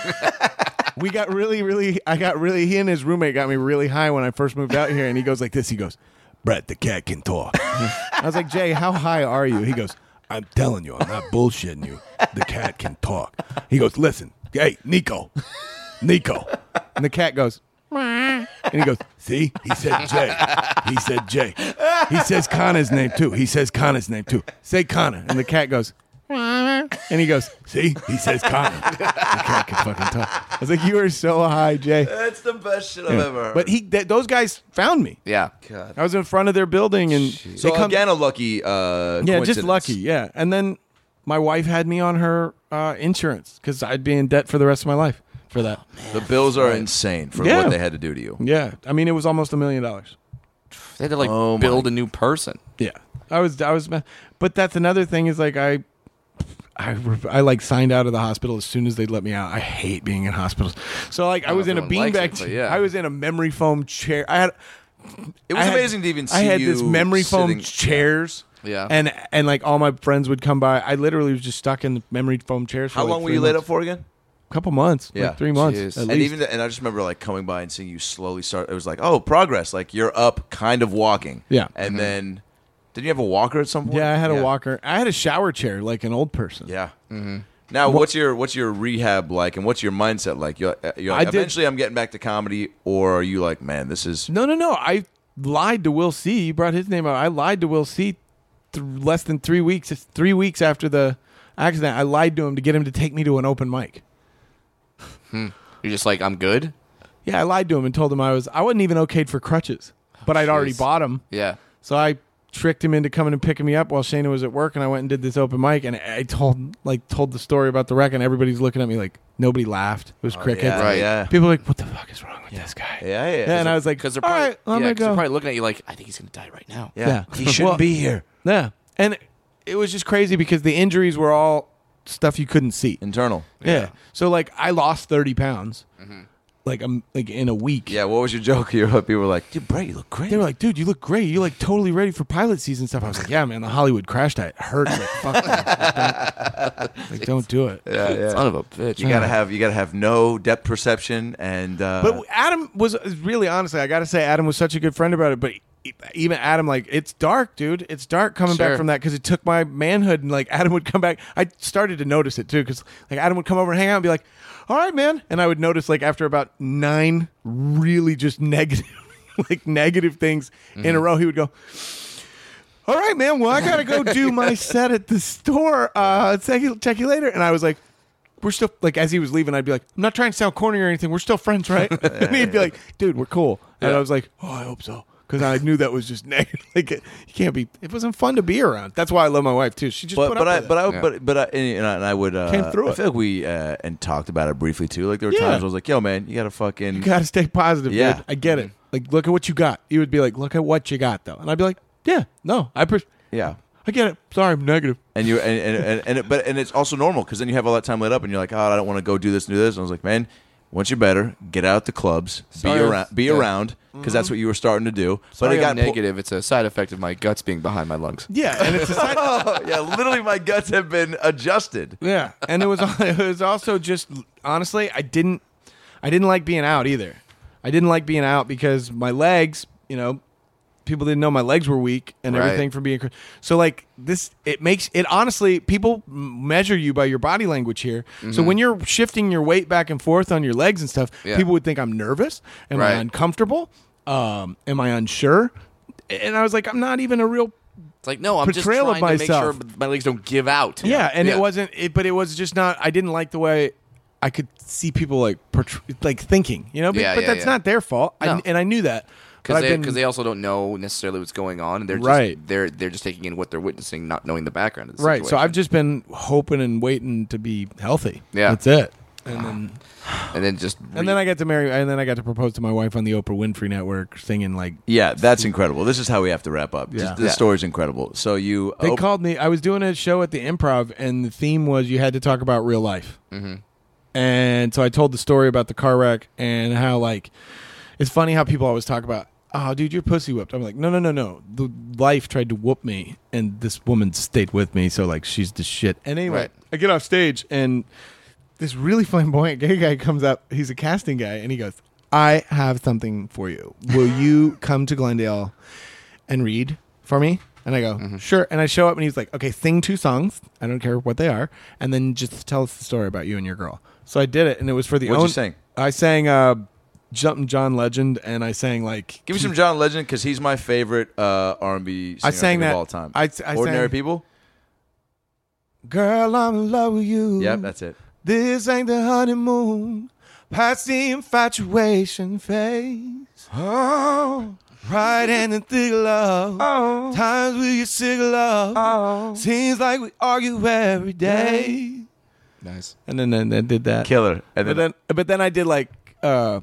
We got he and his roommate got me really high when I first moved out here, and he goes like this. He goes, Brett, the cat can talk. I was like, Jay, how high are you? He goes, I'm telling you, I'm not bullshitting you. The cat can talk. He goes, listen, hey, Nico. And the cat goes, and he goes, see? He said Jay. He says Connor's name too. Say Connor. And the cat goes, and he goes, see? He says Connor. The cat can fucking talk. I was like, you are so high, Jay. That's the best shit I've ever heard. But those guys found me. Yeah. God. I was in front of their building, and So again, a lucky yeah, just lucky, yeah. And then my wife had me on her insurance because I'd be in debt for the rest of my life for that. The bills are insane for Yeah. what they had to do to you. Yeah, I mean, it was almost $1 million. They had to like Oh, my- build a new person. Yeah, I was, but that's another thing is like I like signed out of the hospital as soon as they'd let me out. I hate being in hospitals. So like I was in a everyone likes beanbag. it, but yeah. I was in a memory foam chair. It was amazing to even see I had you this memory foam sitting- chairs. Yeah. And like all my friends would come by. I literally was just stuck in the memory foam chairs. For How like long were 3 you laid months. up for again? A couple months. Yeah. Like 3 months. Jeez. At And least. and I just remember like coming by and seeing you slowly start. It was like, oh, progress. Like you're up, kind of walking. Yeah. And then, did you have a walker at some point? Yeah, I had a walker. I had a shower chair like an old person. Yeah. Mm-hmm. Now, what's your rehab like, and what's your mindset like? You're like, eventually, I'm getting back to comedy, or are you like, man, this is No. I lied to Will C. You brought his name out. I lied to Will C. Less than 3 weeks. It's 3 weeks after the accident. I lied to him to get him to take me to an open mic. You're just like, I'm good? Yeah, I lied to him and told him I wasn't even okayed for crutches, but I'd already jeez. bought them. Yeah. So I tricked him into coming and picking me up while Shayna was at work, and I went and did this open mic, and I told the story about the wreck, and everybody's looking at me like nobody laughed. It was crickets. yeah, Right. yeah. People were like, what the fuck is wrong with this guy? Yeah. And I was like, Because they're all probably, right, I'm yeah, gonna 'cause they're go. probably looking at you like, I think he's going to die right now. Yeah. Yeah. He shouldn't Well- be here. Yeah. And it was just crazy because the injuries were all stuff you couldn't see. Internal. Yeah. So like I lost 30 pounds. Like in a week. Yeah. What was your joke? People were like, dude, Brett, you look great. They were like, dude, you look great. You're like totally ready for pilot season stuff. I was like, yeah, man, the Hollywood crash diet hurts. Like, fuck me. Don't do it. yeah. Son of a bitch. You gotta have no depth perception and. But Adam was really, honestly, I got to say, Adam was such a good friend about it. But even Adam, like, it's dark, dude. It's dark coming Sure. back from that because it took my manhood. And like Adam would come back. I started to notice it too because like Adam would come over and hang out and be like, all right, man. And I would notice like after about 9 really just negative, like negative things in a row, he would go, all right, man. Well, I got to go do my set at the store. Check you later. And I was like, we're still, like, as he was leaving, I'd be like, I'm not trying to sound corny or anything. We're still friends, right? And he'd be like, dude, we're cool. And I was like, oh, I hope so. Because I knew that was just negative. Like, you can't be, it wasn't fun to be around. That's why I love my wife, too. She just put up with it. I would Came through I it. feel like we and talked about it briefly too. Like there were Yeah. times I was like, "Yo, man, you gotta fucking." You got to stay positive, Yeah. dude. I get it. Like, look at what you got. You would be like, look at what you got, though. And I'd be like, yeah, no, I get it. Sorry, I'm negative. And you and it's also normal because then you have all that time lit up and you're like, oh, I don't want to go do this and do this. And I was like, man, once you're better, get out the clubs, be around because that's what you were starting to do. But it got negative. It's a side effect of my guts being behind my lungs. Yeah, and it's a side. Oh, yeah, literally, my guts have been adjusted. Yeah, and it was also just honestly, I didn't like being out either. I didn't like being out because my legs, people didn't know my legs were weak and Right. everything from being so like this. It makes it honestly. People measure you by your body language here. So when you're shifting your weight back and forth on your legs and stuff, Yeah. people would think I'm nervous. Am I Right. uncomfortable? Am I unsure? And I was like, I'm not even a real. It's like, no, I'm just Portrayal trying of to make sure myself. my legs don't give out. Yeah, and it wasn't. But it was just not. I didn't like the way I could see people like thinking, but that's not their fault. No. And I knew that. Because they also don't know necessarily what's going on, and they're just taking in what they're witnessing, not knowing the background of the situation. Right. So I've just been hoping and waiting to be healthy. Yeah. That's it. And then I got to marry, and then I got to propose to my wife on the Oprah Winfrey Network, singing like. Yeah, that's incredible. This is how we have to wrap up. Yeah. This story's incredible. So they called me. I was doing a show at the Improv, and the theme was you had to talk about real life. Mm-hmm. And so I told the story about the car wreck and how like it's funny how people always talk about, oh, dude, your pussy whooped. I'm like, no. The life tried to whoop me, and this woman stayed with me, so like she's the shit. And anyway, I get off stage, and this really flamboyant gay guy comes up. He's a casting guy, and he goes, I have something for you. Will you come to Glendale and read for me? And I go, sure. And I show up, and he's like, okay, sing 2 songs. I don't care what they are. And then just tell us the story about you and your girl. So I did it, and it was for the What'd you sing? I sang Jumpin' John Legend, and I sang like... Give me some John Legend, because he's my favorite R&B singer I sang that, of all time. I Ordinary sang, People? Girl, I'm in love with you. Yep, that's it. This ain't the honeymoon, past the infatuation phase. Oh, right in the thick of love. Oh, times we get sick of love. Oh, seems like we argue every day. Nice. And then I did that. Killer. And but then I did like, 'cause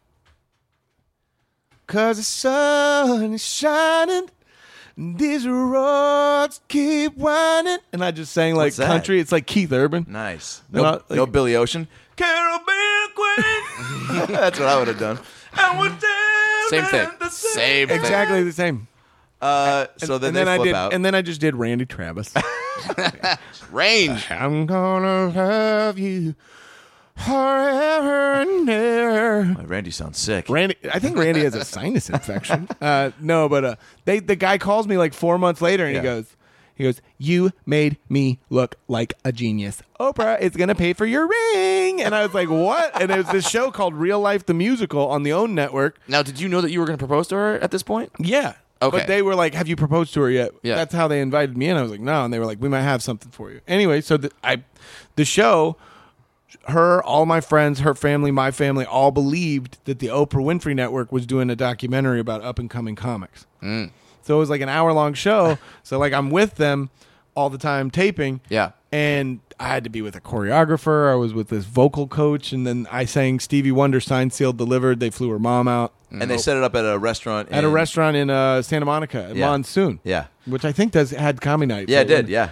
the sun is shining. These roads keep winding, and I just sang like country. It's like Keith Urban. Nice. No Billy Ocean. Caribbean Queen. That's what I would have done. And we're Same thing. Same thing. Exactly the same. So then they flip out. And then I just did Randy Travis. Range. I'm gonna love you forever and ever. Randy sounds sick. I think Randy has a sinus infection. No, but the guy calls me like 4 months later, and he goes, you made me look like a genius. Oprah is gonna pay for your ring. And I was like, what? And it was this show called Real Life the Musical on the OWN network. Now, did you know that you were going to propose to her at this point? Yeah. Okay. But they were like, have you proposed to her yet? Yeah. That's how they invited me in. I was like, no. And they were like, we might have something for you. Anyway, so the show, her, all my friends, her family, my family, all believed that the Oprah Winfrey Network was doing a documentary about up-and-coming comics. Mm. So it was like an hour-long show. So like I'm with them all the time taping. Yeah. And I had to be with a choreographer. I was with this vocal coach. And then I sang Stevie Wonder, Signed, Sealed, Delivered. They flew her mom out. And they set it up at a restaurant. At a restaurant in Santa Monica at Monsoon. Yeah. Which I think had comedy night. Yeah, it did. Yeah.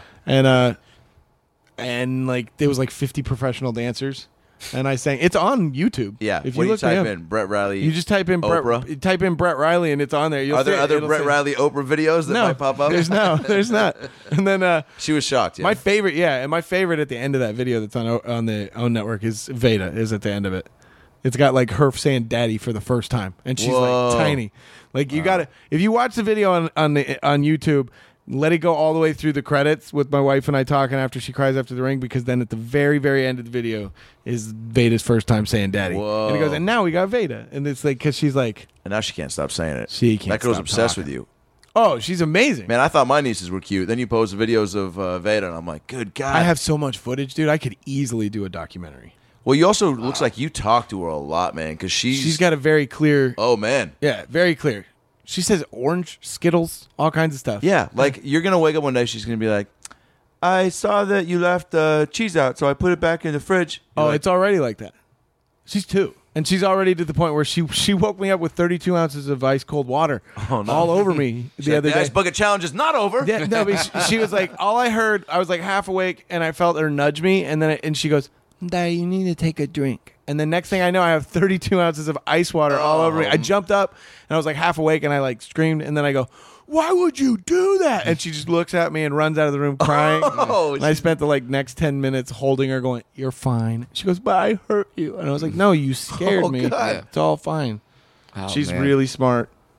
And like there was like 50 professional dancers. And I sang. It's on YouTube. Yeah. If what you do you look type in? Brett Riley. You just type in Oprah. Type in Brett Riley, and it's on there. Are there other Brett Riley Oprah videos that might pop up? There's not. And then she was shocked. Yeah. My favorite, and my favorite at the end of that video that's on the OWN network is Veda. Is at the end of it. It's got like her saying "daddy" for the first time, and she's like tiny. Like you got to, if you watch the video on YouTube. Let it go all the way through the credits with my wife and I talking after she cries after the ring, because then at the very, very end of the video is Veda's first time saying daddy. Whoa. And he goes, and now we got Veda. And it's like, because she's like... And now she can't stop saying it. She can't That girl's stop obsessed talking. with you. Oh, she's amazing. Man, I thought my nieces were cute. Then you post videos of Veda, and I'm like, good God. I have so much footage, dude. I could easily do a documentary. Well, you also looks like you talk to her a lot, man, because she's got a very clear... Oh, man. Yeah, very clear. She says orange, Skittles, all kinds of stuff. Yeah, like you're going to wake up one day, she's going to be like, I saw that you left cheese out, so I put it back in the fridge. You're like, it's already like that. She's 2. And she's already to the point where she woke me up with 32 ounces of ice cold water all over me the other day. The Ice Bucket Challenge is not over. Yeah, no, but she was like, all I heard, I was like half awake, and I felt her nudge me, and then and she goes, Daddy, you need to take a drink. And the next thing I know, I have 32 ounces of ice water all over me. I jumped up, and I was like half awake, and I like screamed, and then I go, why would you do that? And she just looks at me and runs out of the room crying. And I spent the next 10 minutes holding her going, you're fine. She goes, but I hurt you. And I was like, no, you scared me. God. It's all fine. Oh, She's man. really smart.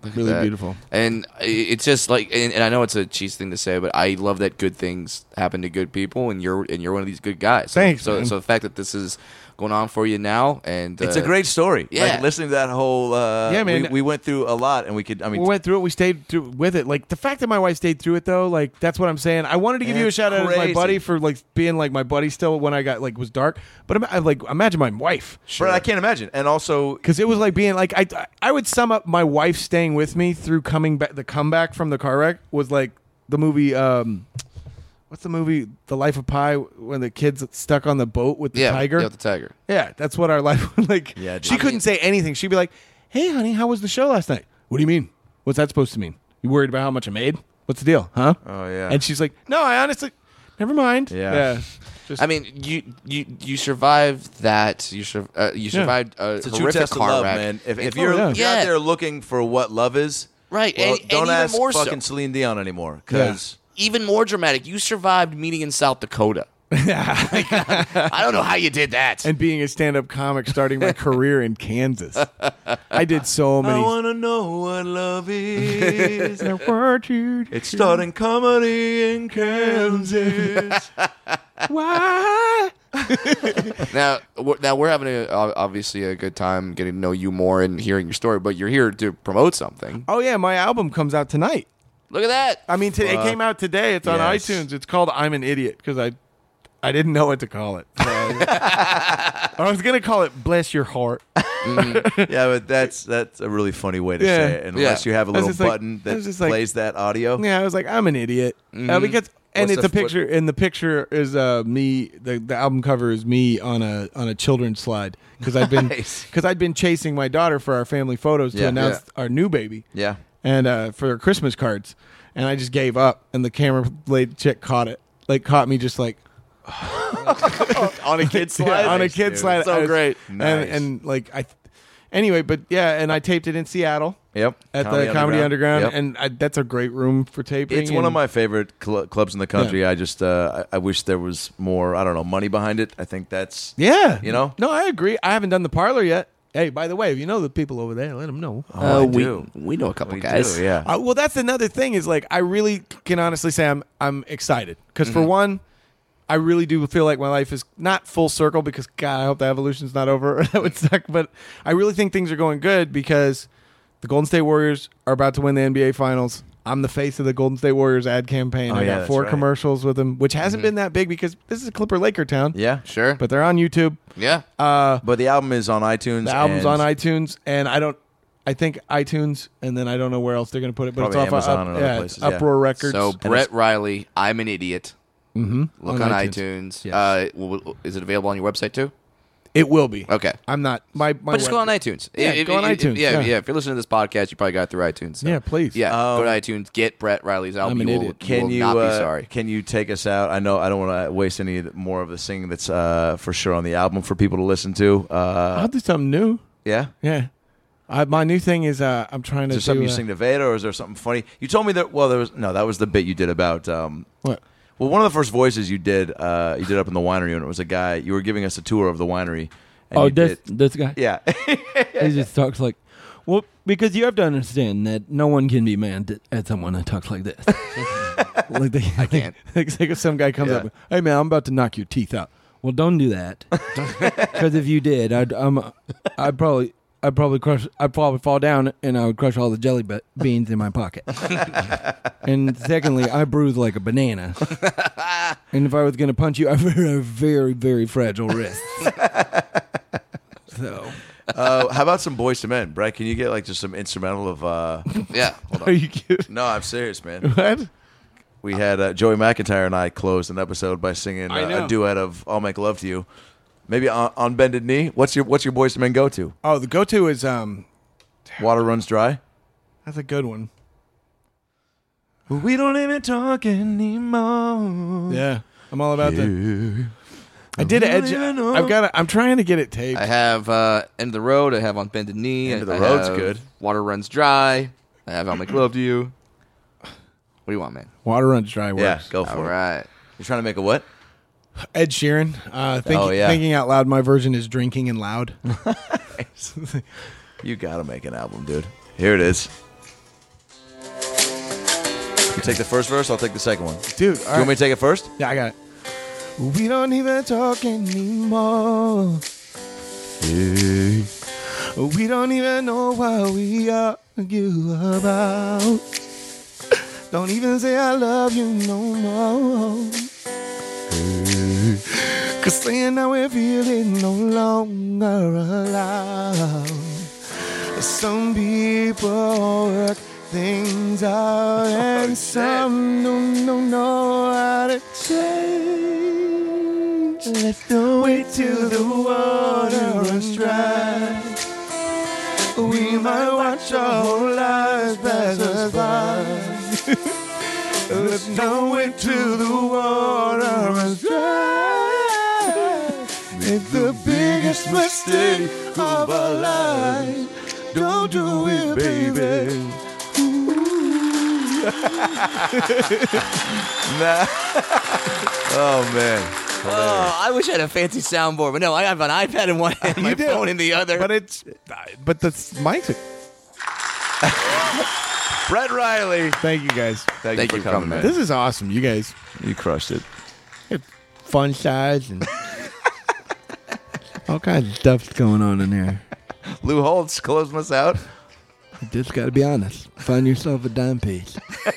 Really that. beautiful. And it's just like, and I know it's a cheese thing to say, but I love that good things happen to good people, and you're one of these good guys. Thanks, So man. the fact that this is going on for you now, and It's a great story. Yeah. Like, listening to that whole. Yeah, man. We went through a lot, and we could. I mean, We went through it. We stayed through with it. Like the fact that my wife stayed through it, though, like that's what I'm saying. I wanted to give you a It's shout out as my crazy. buddy for like being like my buddy still when I got like was dark. But imagine my wife, Brett, I can't imagine. And also, because it was like being like I would sum up my wife staying with me through coming back. The comeback from the car wreck was like the movie. What's the movie? The Life of Pi, when the kid's stuck on the boat with the tiger. Yeah, with the tiger. Yeah, that's what our life was like. Yeah, dude. She couldn't say anything. She'd be like, "Hey, honey, how was the show last night?" "What do you mean? What's that supposed to mean? You worried about how much I made? What's the deal, huh?" Oh, yeah. And she's like, "No, I honestly, never mind." Yeah. Just, I mean, you survived that. You survived a it's a true horrific test of car love, wreck. man. If Oh, you're, yeah. if you're out Yeah. there looking for what love is, Right, well, and don't even ask more so. fucking Celine Dion anymore. Because Even more dramatic, you survived meeting in South Dakota. I don't know how you did that. and being a stand-up comic, starting my career in Kansas, I did so I many. want to know what love is. Why? It's starting comedy in Kansas. Now we're having obviously a good time getting to know you more and hearing your story, but you're here to promote something. Oh yeah, my album comes out tonight. Look at that. I mean, it came out today. It's on Yes. iTunes. It's called "I'm an Idiot" because I didn't know what to call it. So I was gonna call it "Bless Your Heart." Yeah, but that's a really funny way to Yeah. say it. And unless Yeah. you have a I was little just like- button I that was just like- plays that audio. Yeah, I was like, I'm an idiot because, and What's it's the a picture. And the picture is me. The album cover is me on a children's slide because Nice. I'd been chasing my daughter for our family photos to Yeah. announce our new baby Yeah. and for her Christmas cards, and I just gave up, and the camera lady chick caught me just like On a kid's slide. on a Nice, kid dude. slide. So I was- great. Nice. and like anyway, but yeah, and I taped it in Seattle. Yep. At the Comedy Underground, Yep. and that's a great room for taping. It's one of and- my favorite clubs in the country. I just I wish there was more, I don't know, money behind it. I think that's Yeah, You know? No, I agree. I haven't done the parlor yet. Hey, by the way, if you know the people over there, let them know. I do. we know a couple We guys. do, yeah. Well, that's another thing. Is like I really can honestly say I'm excited because for one, I really do feel like my life is not full circle because God, I hope the evolution's not over. That would suck. But I really think things are going good because the Golden State Warriors are about to win the NBA Finals. I'm the face of the Golden State Warriors ad campaign. Oh, I yeah, got that's 4 right. commercials with them, which hasn't been that big because this is Clipper Laker town. Yeah. Sure. But they're on YouTube. Yeah. But the album is on iTunes. The album's and on iTunes, and I think iTunes, and then I don't know where else they're going to put it, but Probably it's off Amazon of and other places, yeah. Uproar Records. So Brett Riley, I'm an idiot. Look on iTunes. Yes. Is it available on your website too? It will be. Okay. I'm not my. But just go on iTunes. Yeah, go on iTunes, Yeah, yeah. If you're listening to this podcast, you probably got it through iTunes. so. Yeah, please. Yeah, go to iTunes. Get Brett Riley's album. I'm an You will- idiot. you Can will you not be sorry. Can you take us out? I know I don't want to waste any more of the singing that's for sure on the album for people to listen to. I'll do something new. Yeah. Yeah. My new thing is I'm trying to Is there something do, you sing to Vader, or is there something funny? You told me that. Well, that was the bit you did about. What? Well, one of the first voices you did up in the winery, and it was a guy. You were giving us a tour of the winery. And you did- this guy. yeah. He just talks like, well, because you have to understand that no one can be mad at someone that talks like this. Like I can't. Like if some guy comes Yeah. up, hey man, I'm about to knock your teeth out. Well, don't do that. Because if you did, I'd probably fall down and I would crush all the jelly beans in my pocket. And secondly, I bruise like a banana. And if I was going to punch you, I have very, very, very fragile wrists. So, How about some Boys to Men, Brett? Can you get like just some instrumental of? Yeah. Hold are on. you kidding? No, I'm serious, man. What? We had Joey McIntyre and I closed an episode by singing I know. a duet of "I'll Make Love to You." Maybe on Bended Knee. What's your Boys to Men go to? Oh, the go-to is Water Runs Dry. that's a good one. We don't even talk anymore. Yeah, I'm all about that. I did edge. I'm trying to get it taped. I have End of the Road. I have On Bended Knee. End of the I Road's have good. Water Runs Dry. I have I'll Make Love to You. What do you want, man? Water runs dry. Works. Yeah, go for All it. right. You're trying to make a what? Ed Sheeran. Oh, yeah. Thinking out loud. My version is drinking and loud. You gotta make an album, dude. Here it is. You take the first verse, I'll take the second one. Dude, You want me to take it first? Yeah, I got it. We don't even talk anymore. Hey. We don't even know what we argue about. Don't even say I love you no more. Hey. 'Cause saying that we're feeling no longer allowed. Some people work things out and some don't know how to change. Let's wait till the water runs dry. We might watch our whole lives pass us by. Let's not wait till the water runs dry. It's the biggest mistake of our life. Don't do it, baby. Nah. Oh, man. Oh, I wish I had a fancy soundboard, but no, I have an iPad in one hand, my phone in the other. But the mics are... Brett Riley. Thank you, guys. Thank you for coming, man. This is awesome. You guys, You crushed it. Fun size and all kinds of stuff's going on in there. Lou Holtz, closing us out. You just got to be honest. Find yourself a dime piece.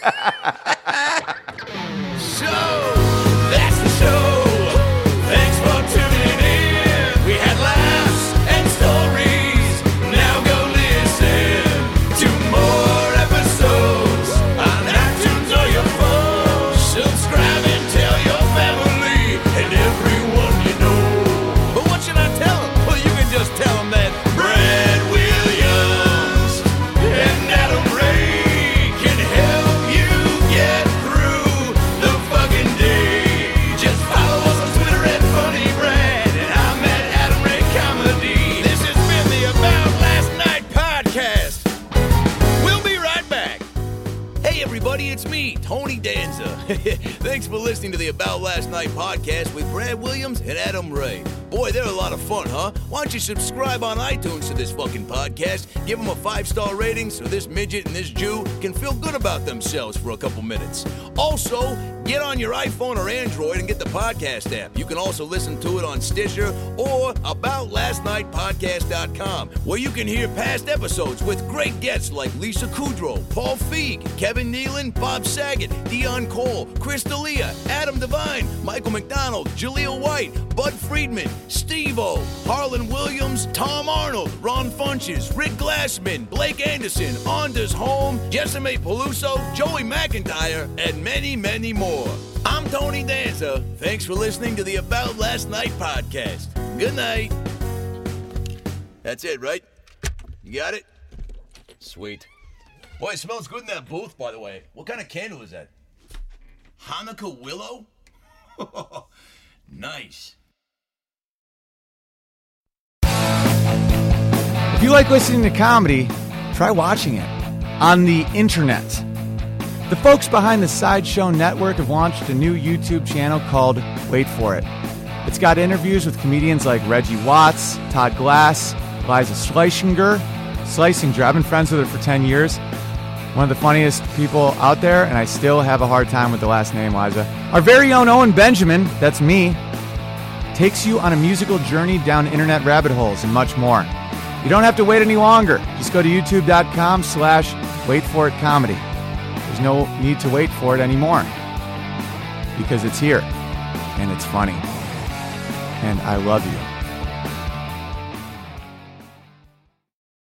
That's the show. Thanks for tuning in. We had laughs and stories. Now go listen to more episodes on iTunes or your phone. Subscribe and tell your family and everyone you know. But what should I tell them? Well, you can just tell them that Brad Williams and Adam Ray can help you get through the fucking day. Just follow us on Twitter at Funny Brad, and I'm at Adam Ray Comedy. This has been the About Last Night podcast. We'll be right back. Hey everybody, it's me, Tony Danza. Thanks for listening to the About Last Night podcast with Brad Williams and Adam Ray. Boy, they're a lot of fun, huh? Why don't you subscribe on iTunes to this fucking podcast? Give them a 5-star rating so this midget and this Jew can feel good about themselves for a couple minutes. Also, get on your iPhone or Android and get the podcast app. You can also listen to it on Stitcher or aboutlastnightpodcast.com, where you can hear past episodes with great guests like Lisa Kudrow, Paul Feig, Kevin Nealon, Bob Saget, Dion Cole, Chris D'Elia, Adam Devine, Michael McDonald, Jaleel White, Bud Friedman, Steve-O, Harlan Williams, Tom Arnold, Ron Funches, Rick Glassman, Blake Anderson, Anders Holm, Jessime Peluso, Joey McIntyre, and many, many more. I'm Tony Danza. Thanks for listening to the About Last Night podcast. Good night. That's it, right? You got it? Sweet. Boy, it smells good in that booth, by the way. What kind of candle is that? Hanukkah willow? Nice. If you like listening to comedy, try watching it on the internet. The folks behind the Sideshow Network have launched a new YouTube channel called Wait For It. It's got interviews with comedians like Reggie Watts, Todd Glass, Liza Schlesinger. I've been friends with her for 10 years. One of the funniest people out there, and I still have a hard time with the last name, Liza. Our very own Owen Benjamin, that's me, takes you on a musical journey down internet rabbit holes and much more. You don't have to wait any longer. Just go to youtube.com/waitforitcomedy. There's no need to wait for it anymore because it's here and it's funny. And I love you.